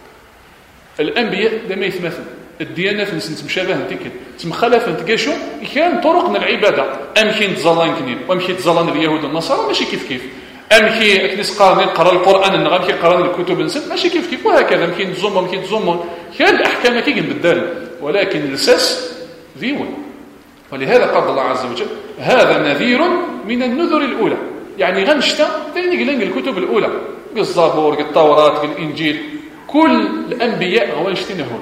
الأنبياء لما يثمثن الديانة في نسنت مشابه انتكد تمخالف انتكاشو كان طرقنا العبادة أمكن تزلان كنين وأمكن تزلان اليهود والنصارى ماشي كيف كيف أمكي أكنس قارني قرأ القرآن النغا أمكي قرأني الكتب نسد ماشي كيف كيف وهكذا أمكي تزوم أمكي تزوم كان الأحكام كي بالدال ولكن الأساس ذيون. ولهذا قال الله عز وجل هذا نذير من النذر الأولى يعني غنشتا ثاني قلنا الكتب الأولى الزبور التوراة الإنجيل كل الأنبياء غوانشتنهون.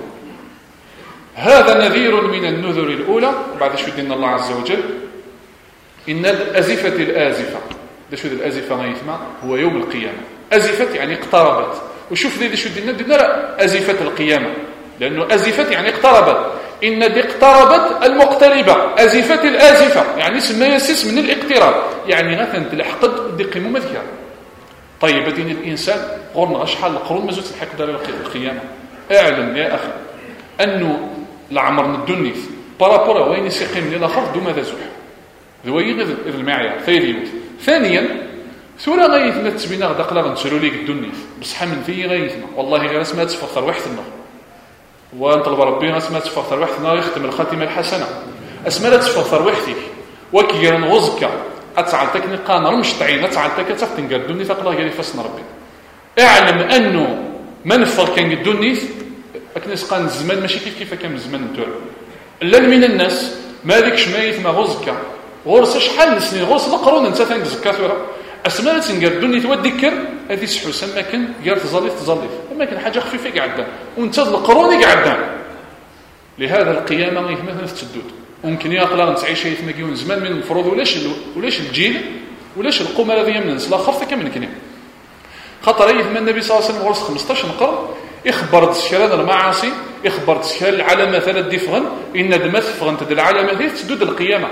هذا نذير من النذر الأولى. بعد شو دين الله عز وجل إن الأزفة الآزفة ده شو الأزفة غيثما هو يوم القيامة. أزفت يعني اقتربت وشوف ذي شو دينا دينا لا أزفة القيامة لأنه أزفت يعني اقتربت. إن دي اقتربت المقتربة أزفت الآزفة يعني اسم يسس من الاقتراب يعني غثن تلحقد دي قيمة مذكرة. طيب دين الإنسان قرن أشحال القرون ما زلت الحق دار القيامة. اعلم يا أخي أنه العمر الدنيث بارابورا وين يسيقين للآخر دو ماذا زوح ذوي غير المعيار ثيريوت. ثانيا ثورة غايثنا تسبينا غدا قلا نسلو ليك الدنيث بصحة من ثي غايثنا والله غير اسمها تفخر وحدنا ونطلب ربنا اسمها تفخر وحدنا يختم الخاتمة الحسنة اسمها تفخر وحدك وكي نغزك أتعلتك نقان رمش تعين أتعلتك تفتن قال الدنيث أقلا غير فصنا ربي. اعلم أنه من فضل كان الدنيث أكنس قان الزمان ماشي كيف كيف كان الزمان نتوعب إلا من الناس ما ذيكش ما يثمى غزك غرس شحال من سنين غرس لقرون انت تنقز كثيرا اسماء تنقر الدنيا تودكر هذه سحو سما كان قال تظليف تظليف اما كان حاجه خفيفه قاعده وانت القرون قاعده. لهذا القيامه يثمثل في التدود ممكن يقلا تعيش يثمكيون زمان من المفروض ولاش ولاش الجيل ولاش القوم الذي يمنس لا خفت كم من كنا خطر يثمن النبي صلى الله عليه وسلم غرس خمسطاش قرن يخبر تشكال المعاصي يخبر تشكال العلامه ثلاث دفغن ان دمت فغن تد العلامه ذي تدود القيامه.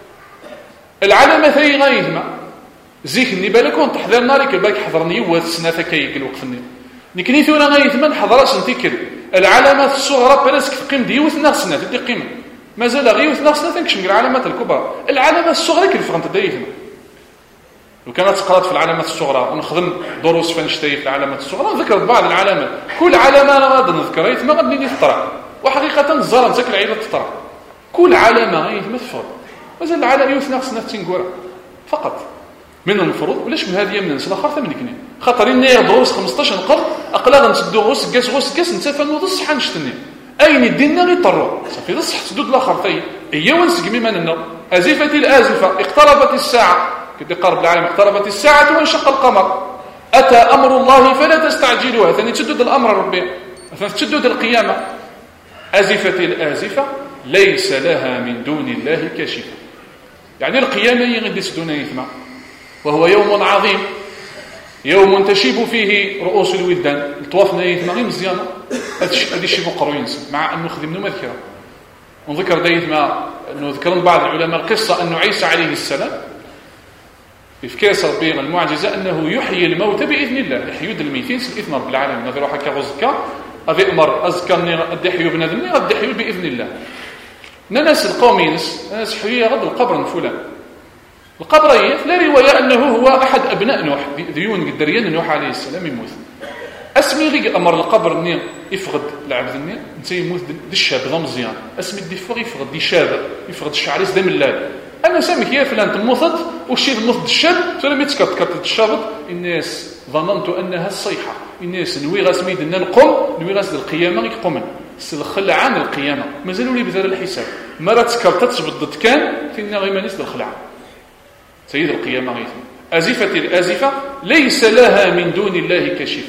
العلامة ثاني غايثما زيك ني بالك وانت تحضر نارك بالك حضرني وسنه كيك الوقفني نكني ثونا غايثما حضرش نتيكل العلامات الصغرى بلاصك تقيم ديوث ناقصنا تدي قيمه مازال غير ناقصنا تنكشف العلامات الكبرى. العلامات الصغرى كيف فهمت دايتنا لو كانت قرات في العلامات الصغرى ونخدم دروس فنشتي في العلامات الصغرى ذكرت بعض العلامات، كل علامه انا غادي نذكرها يتما غادي نطرح، وحقيقه الزهره تاك العيله تطرح كل علامه غير مثفر مازال العلامات ناقصنا تنقرا فقط من المفروض ولاش من هذه من الناس الاخر ثمن كنين خاطر اني دروس خمسطاش نقر اقلا غنسدو غوس كاس غوس كاس نتفانو الصحه نشتني اين ديننا غيطروا صافي الصح تسدود الاخر ثاني هي ونسقمي مننا ازفه الازفه اقتربت الساعه كي قرب العالم اقتربت الساعه وانشق القمر اتى امر الله فلا تستعجلوها ثاني تسدود الامر ربي تسدود القيامه ازفه الازفه ليس لها من دون الله كاشفه يعني القيامه هي غادي تسدونا يثما وهو يوم عظيم يوم تشيب فيه رؤوس الولدان الطوافنا يثما غير مزيانه هذا الشيء مقروين مع انه خدمنا مذكره ونذكر دايما انه ذكرنا بعض العلماء القصه انه عيسى عليه السلام في كاس ربي المعجزه انه يحيي الموت باذن الله يحيي الميتين باذن رب العالمين هذا روح هكا غزكا هذا امر اذكرني غادي يحيوا بنادم غادي يحيوا باذن الله ناس القوم ناس ناس حييه غد القبر فلان القبر لا روايه انه هو احد ابناء نوح ديون الدريان نوح عليه السلام يموت اسمي غير امر القبر ني يفقد العبد ني انت يموت دي الشاب ذا مزيان اسمي دي فوق يفقد دي شاب يفقد الشعريس دم اللال انا سامك يا فلان تموت وشي تموت الشاب سلام يتكت كت الشابط الناس ظننت انها الصيحه الناس نوي غاسمي دنا نقوم نوي غاس القيامه يقوم الخلع عن القيامه مازالوا لي بذل الحساب مره تكرتت تبدت كان فينا غير مانيس الخلع سيد القيامه غيث ازفه الازفه ليس لها من دون الله كاشفه.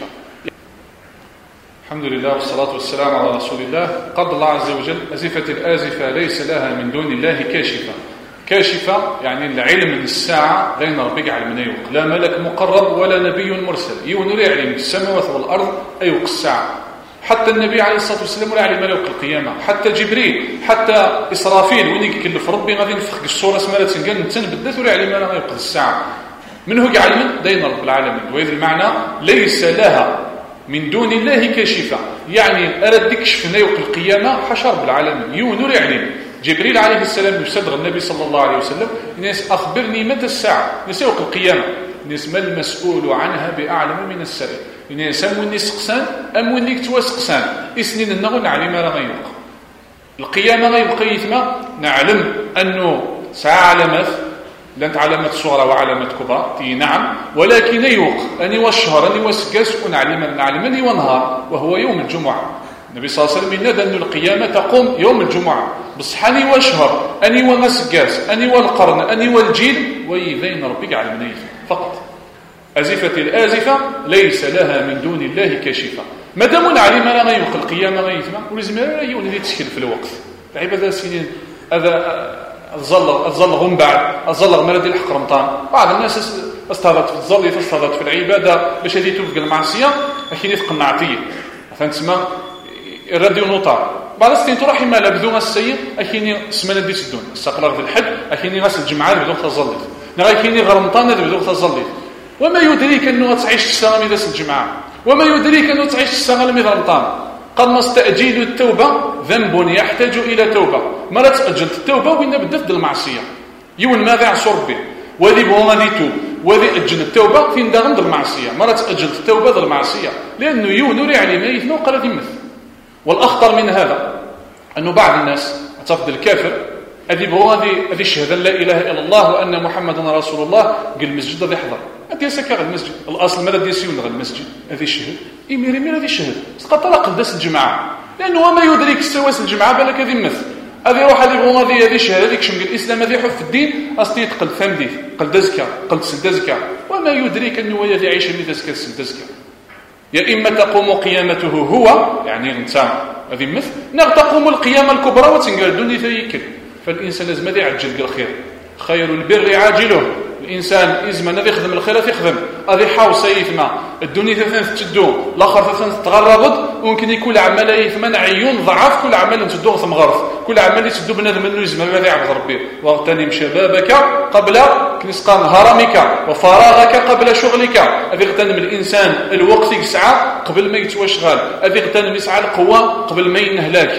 الحمد لله والصلاة والسلام على رسول الله. قال الله عز وجل أزفة الآزفة ليس لها من دون الله كاشفة. كاشفة يعني العلم من الساعة غير ربك علم من يوق لا ملك مقرب ولا نبي مرسل يونر يعلم السماوات والأرض أيوق الساعة حتى النبي عليه الصلاة والسلام ولا يعلم يوق القيامة حتى جبريل حتى إسرافيل وين يكلف ربي غادي نفخ الصورة سمالة تنقل نتن بدات ولا يعلم ما يوق الساعة منه يعلم دين رب العالمين. وهذا المعنى ليس لها من دون الله كاشفة يعني أردك شفنا يوق القيامة حشر بالعالمين يونر يعلم جبريل عليه السلام يصدق النبي صلى الله عليه وسلم الناس أخبرني متى الساعة الناس يوق القيامة الناس ما المسؤول عنها بأعلم من السائل الناس أموني سقسان أموني كتوا سقسان إسنين النغو نعلم ما غيوق القيامة غيبقى يثما نعلم أنه ساعة علامات لانت علامات صغرى وعلامات كبرى تي نعم ولكن يوق أني والشهر أني وسكاس ونعلم نعلم أني ونهار وهو يوم الجمعة. النبي صلى الله عليه وسلم ينادى أن القيامة تقوم يوم الجمعة بصح أني وشهر أني ونسكاس أني والقرن أني والجيل ويذين ربك على المنيف فقط. أزفة الآزفة ليس لها من دون الله كاشفة مادام نعلم لا غيوق القيامة غيثما ولازم يولي تسكن في الوقت لعب هذا سنين هذا الظل الظل من بعد الظل مرض الحق رمضان بعض الناس استهدت في الظل استهدت في العبادة باش هذه توفق المعصية لكن يفق النعطية مثلا تسمى الراديو نوطار بعض السنين تروح ما لبذوها السيء أكيني سمانة دي سدون السقلار في الحد أكيني غاس الجمعة بدون تظلت نغاكيني غرمطان بدون تظلت وما يدريك أنه تعيش السنة من داس الجمعة وما يدريك أنه تعيش السنة من رمضان قد نستأجيل التوبة ذنب يحتاج إلى توبة مرة تأجلت التوبة وإن بدأت المعصية يون ماذا عصر به وذي بغو غادي توب وذي أجل التوبة فين داغن المعصية مرة تأجلت التوبة ذا المعصية لأنه يون يعلم يثنو قال ذي مثل. والأخطر من هذا أنه بعض الناس تفضل الكافر أذي بغو هذه الشهادة لا إله إلا الله وأن محمد رسول الله قال المسجد هذا يحضر أدي سكر المسجد الأصل ماذا دي سيون غير المسجد هذه الشهد إميري مير هذه الشهد سقط طلق داس الجماعة لأنه وما يدرك السواس الجماعة بالك هذه مثل هذه روح هذه بغو هذه هذه الشهادة هذيك شمل الإسلام هذه يحف الدين أصلي يتقل فهم ديث قل دزكا قل سدزكا وما يدرك أنه هذه يعيش اللي دزكا سدزكا يا إما تقوم قيامته هو يعني إنسان هذه مثل نغ تقوم القيامة الكبرى وتنقل دوني ثيكل فالإنسان لازم هذا يعجل الخير خير البر عاجله الإنسان إزما نذي يخدم الخير يخدم هذه حاوصة يثمى الدنيا ثلاثة تدو الآخر ثلاثة تغربض وممكن يكون عمل يثمى عيون ضعاف كل عمل تدو ثم غرف كل عمل تدو بنادم منه يزما ماذا يعبد ربي واغتنم شبابك قبل كنسقان هرمك وفراغك قبل شغلك هذه اغتنم الإنسان الوقت يسعى قبل ما يتواشغال هذه اغتنم يسعى القوة قبل ما ينهلاك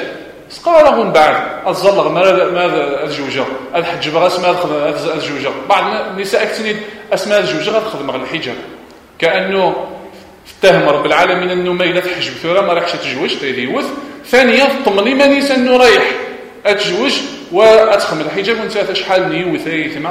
سقارا من بعد الزلغ ما ما الجوجه الحج بغا اسماء الجوجه بعض النساء كتني اسماء الجوجه غتخدم غير الحجاب كانه اتهم رب العالمين انه ما الا تحجب ثوره ما راحش تتزوج تيديوث ثانيا طمني ما نيس انه رايح اتزوج واتخمل الحجاب وانت شحال نيوث يثما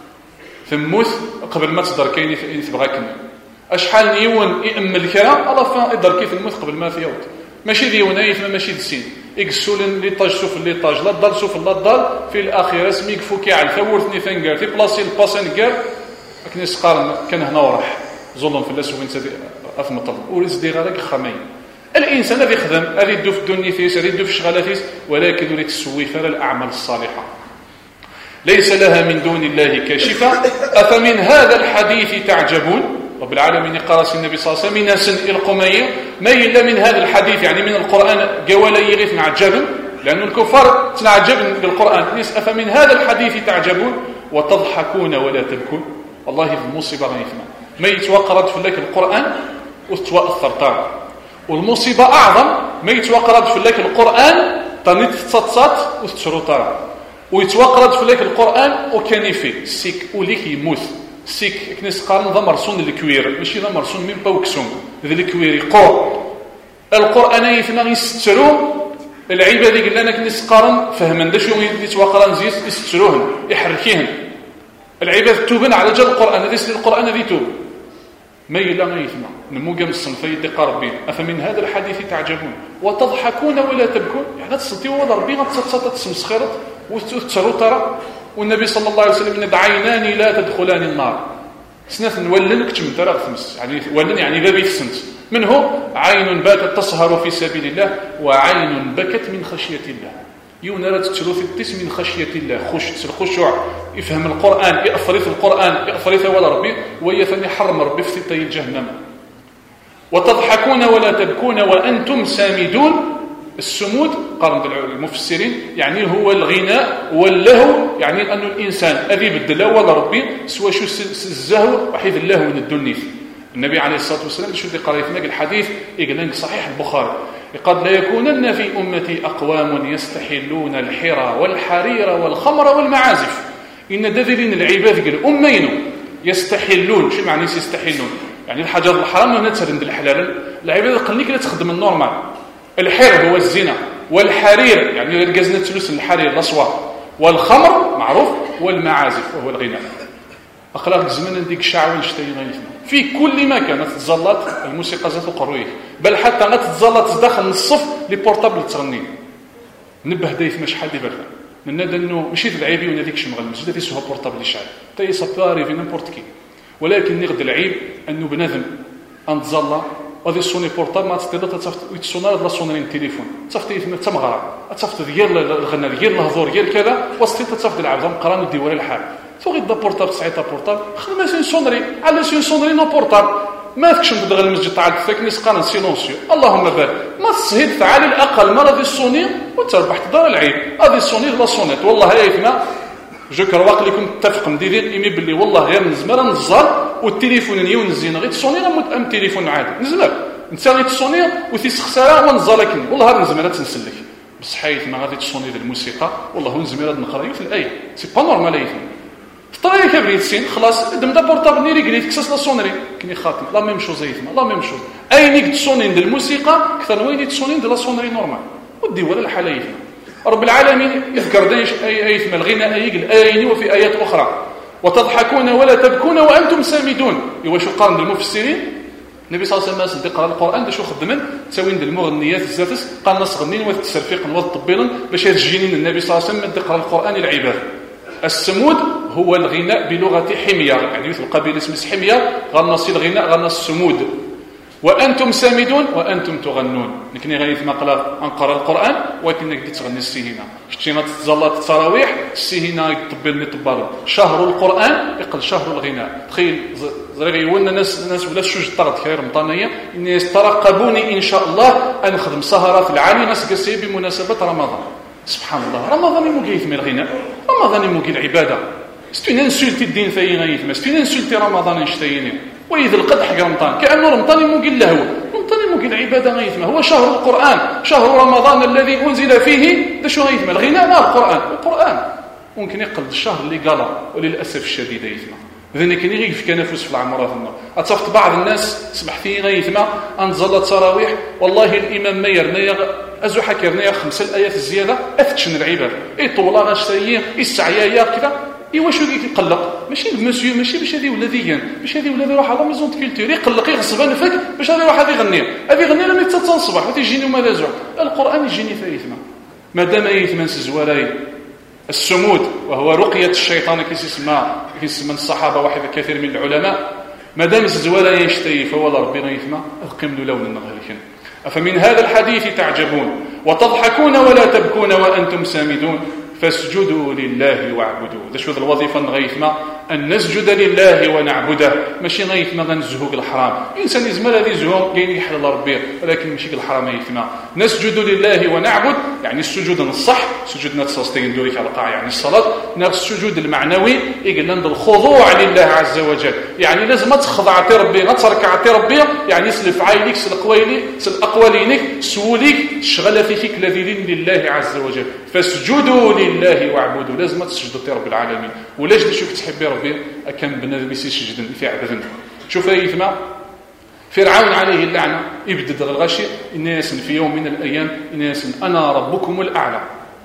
ثموث قبل ما تقدر كاين يتبغاك اشحال نيون يامل كرا الله فيقدر كيف الموت قبل ما فيوت ماشي ديونا يثما ماشي دسين يقسولن لي طاج شوف لي طاج لا دار شوف لا دار في الاخير اسميك فوكي على ثورتني ثنقال في بلاصي الباسين قال كني سقار كان هنا وراح ظلم في الناس وين تدي افمطل ورز دي غير خمين الانسان الذي يخدم الذي يدو في دنيتيس الذي يدو في شغلاتيس ولكن يريد تسوي فلا الاعمال الصالحه ليس لها من دون الله كاشفه افمن هذا الحديث تعجبون رب العالمين قال النبي صلى الله عليه وسلم ناس القميه ما الا من هذا الحديث يعني من القران قوالا يغيث نعجبن لأن الكفار تنعجبن بالقران ناس افمن هذا الحديث تعجبون وتضحكون ولا تبكون والله في المصيبه غيثنا ما يتوقرد في لك القرآن وتتوأثر طار والمصيبة أعظم ما يتوقرد في لك القرآن تنيت تتصات وتشرو طار ويتوقرد في لك القرآن وكان فيه سيك وليك يموت سيك كنيس قارن ذا مرسون الكوير ماشي ذا مرسون من باوكسون ذا الكوير يقور القرآن يثنى يسترو العبادة قلنا لنا كنيس قارن فهمن داش يتوقرن زيت يستروهن يحركيهن العباد توبن على جل القرآن هذا يسل القرآن هذه توب ما يلا ما يثنى نمو قام الصنفي يدي قاربين أفمن هذا الحديث تعجبون وتضحكون ولا تبكون يعني تسلتي وضربين تسلطة تسمسخرت وتسروا ترى والنبي صلى الله عليه وسلم إن عينان لا تدخلان النار سنة نولن كتم ترى ثمس يعني ولن يعني بابي السنت منه عين باتت تسهر في سبيل الله وعين بكت من خشية الله يونرا تتلو في التس من خشية الله خش الخشوع يفهم القرآن يأفري في القرآن يأفري في ولا ربي ويثني حرم ربي في تي الجهنم وتضحكون ولا تبكون وأنتم سامدون السمود قارن المفسرين يعني هو الغناء واللهو يعني أن الإنسان أذي بالدلا ولا ربي سوى شو الزهو وحيث اللهو من الدنيا النبي عليه الصلاة والسلام شو اللي قرأ في الحديث يقول صحيح البخاري قد لا يكونن في أمتي أقوام يستحلون الحرى والحرير والخمر والمعازف إن دذلين العباد قال أمين يستحلون شو معنى يستحلون يعني الحاجات الحرام هنا تسرند الحلال العباد قلنيك لا تخدم النورمال الحر هو الزنا والحرير يعني الجزنة تلوس الحرير الأصوات والخمر معروف والمعازف وهو الغناء أخلاق الزمن ديك شعوان شتاي غيثنا في كل مكان تتزلط الموسيقى ذات القرويه بل حتى لا تتزلط تدخل الصف لي بورطابل تغني نبه دايث ما شحال دي برا من نادى انه ماشي العيبي ولا ديك شمغل مش دايث سوها بورطابل يشعل تاي ساباري في نيمبورت كي ولكن نغد العيب انه بنادم ان تزلا غادي يصوني بورطابل ما تستطيع تصفت ويتصونا لا صونرين التليفون تصفت يثم تمغرا تصفت ديال الغنى ديال الهضور ديال كذا وسطيت تصفت العبد قران دي ولا الحال فوق يدا بورطابل ساعتها بورطابل خدمه سين صونري على سين صونري نو بورطابل ما تكشم تدغ المسجد تاع الفكني سقان سيلونسيو اللهم بارك ما تصهيد على الاقل ما غادي الصوني وتربح تدار العيب غادي الصوني لا صونيت والله يا جو كرواق لكم تتفق مديرين ايمي باللي والله غير نزمر نزار والتليفون نيون نزين غير تصوني راه ام تليفون عادي نزمر انت غير تصوني وتيس خساره ونزار لكن والله هذا نزمر تنسلك بصح حيت ما غادي تصوني ديال الموسيقى والله نزمر هاد نقرايو في الايه سي با نورمال ايثم طريق كبريت سين خلاص دم دا بورطابل نيري قريت كساس لا صونري كني خاطم لا ميم شوز ايثما لا ميم شوز اينيك تصونين ديال الموسيقى اكثر وين تصونين ديال لا صونري نورمال ودي ولا الحاله ايثما رب العالمين يذكر دايش اي ايثما الغناء يقل ايني وفي ايات اخرى وتضحكون ولا تبكون وانتم سامدون ايوا شو قارن المفسرين النبي صلى الله عليه وسلم تقرا القران دا شو خدمن تساوين ديال المغنيات الزاتس قال ناس غنين والتسرفيق والطبيل باش تجينين النبي صلى الله عليه وسلم تقرا القران العباد السمود هو الغناء بلغة حمية يعني مثل قبيلة اسمها حمية غنصي الغناء غنص السمود وأنتم سامدون وأنتم تغنون لكن غني ما قال أنقر القرآن ولكن نقدر تغني السيهنا شتينا تتزلط التراويح السيهنا يطبل يطبل شهر القرآن يقل شهر الغناء تخيل زريغي يولنا ناس ناس ولا شوج طرد خير مطانية إن يترقبوني إن شاء الله أن نخدم سهرات العالي ناس قسي بمناسبة رمضان سبحان الله رمضان يموكي يثم الغناء رمضان يموكي العبادة ستين انسلتي الدين ثاين غيثم ستين انسلتي رمضان انشتايني وإذا القدح رمضان كأنه رمضان يموكي اللهو رمضان يموكي كاين العباده غيثما هو شهر القران شهر رمضان الذي انزل فيه دا شو غيثما الغناء مع القران القران ممكن يقلد الشهر اللي قال وللاسف الشديد غيثما ذني كاين غير في كنفس في العمره ثم اتصفت بعض الناس سمح فيه غيثما انزل التراويح والله الامام مير نيا ازو حكرنا خمسه الايات الزياده افتشن العباد اي طولا غاش سيي السعيايا كذا ايوا شو يقلق ماشي المسيو ماشي باش هذه ولا ذيان باش هذه ولا يروح على ميزون كولتور يقلق يغصب انفك باش هذا يروح هذا يغني هذا يغني لما يتصل الصباح وتيجيني وما زعما القران يجيني فايثما ما دام يثمن سزواراي السمود وهو رقيه الشيطان كيسمى كيسمى الصحابه واحد كثير من العلماء ما دام سزواراي يشتي فوالله ربي غيثما القمن لون النغلكن افمن هذا الحديث تعجبون وتضحكون ولا تبكون وانتم سامدون فاسجدوا لله واعبدوا هذا شو الوظيفه غيثما ان نسجد لله ونعبده ماشي غيثما غنزهوك الحرام انسان يزمر هذه زهوق كاين يحل ربي ولكن ماشي الحرام غيثما نسجد لله ونعبد يعني السجود الصح سجودنا تصاصتين دوريك على القاع يعني الصلاه نفس السجود المعنوي يقول لنا الخضوع لله عز وجل يعني لازم تخضع ربي غتركع ربي يعني سلف عينيك سلق ويلي سلق اقوالينك سوليك شغل فيك الذين لله عز وجل فاسجدوا لله واعبدوا لازم تسجدوا رب العالمين ولاش شوف تحبي ربي كان بنادم يسجد في عبادته شوف ايثما فرعون عليه اللعنه يبدد الغشي الناس في يوم من الايام الناس انا ربكم الاعلى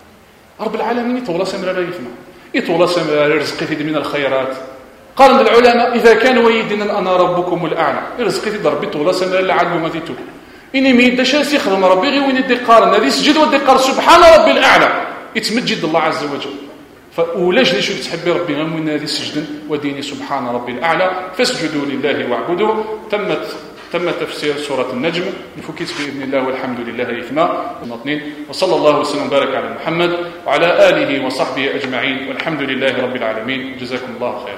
رب العالمين يطول سمر ايثما يطول سمر رزقي في من الخيرات قال العلماء اذا كان ويدنا انا ربكم الاعلى رزقي في ربي طول سمر العلم ما تيتو اني ما يداش يخدم ربي غير وين يدي قارن هذه سجد ودي قار سبحان ربي الاعلى يتمجد الله عز وجل فولاش ليش تحبي ربي غير من هذه السجد وديني سبحان ربي الاعلى فاسجدوا لله واعبدوا تمت تم تفسير سوره النجم نفكيت باذن الله والحمد لله اثما اثنين وصلى الله وسلم وبارك على محمد وعلى اله وصحبه اجمعين والحمد لله رب العالمين جزاكم الله خيرا.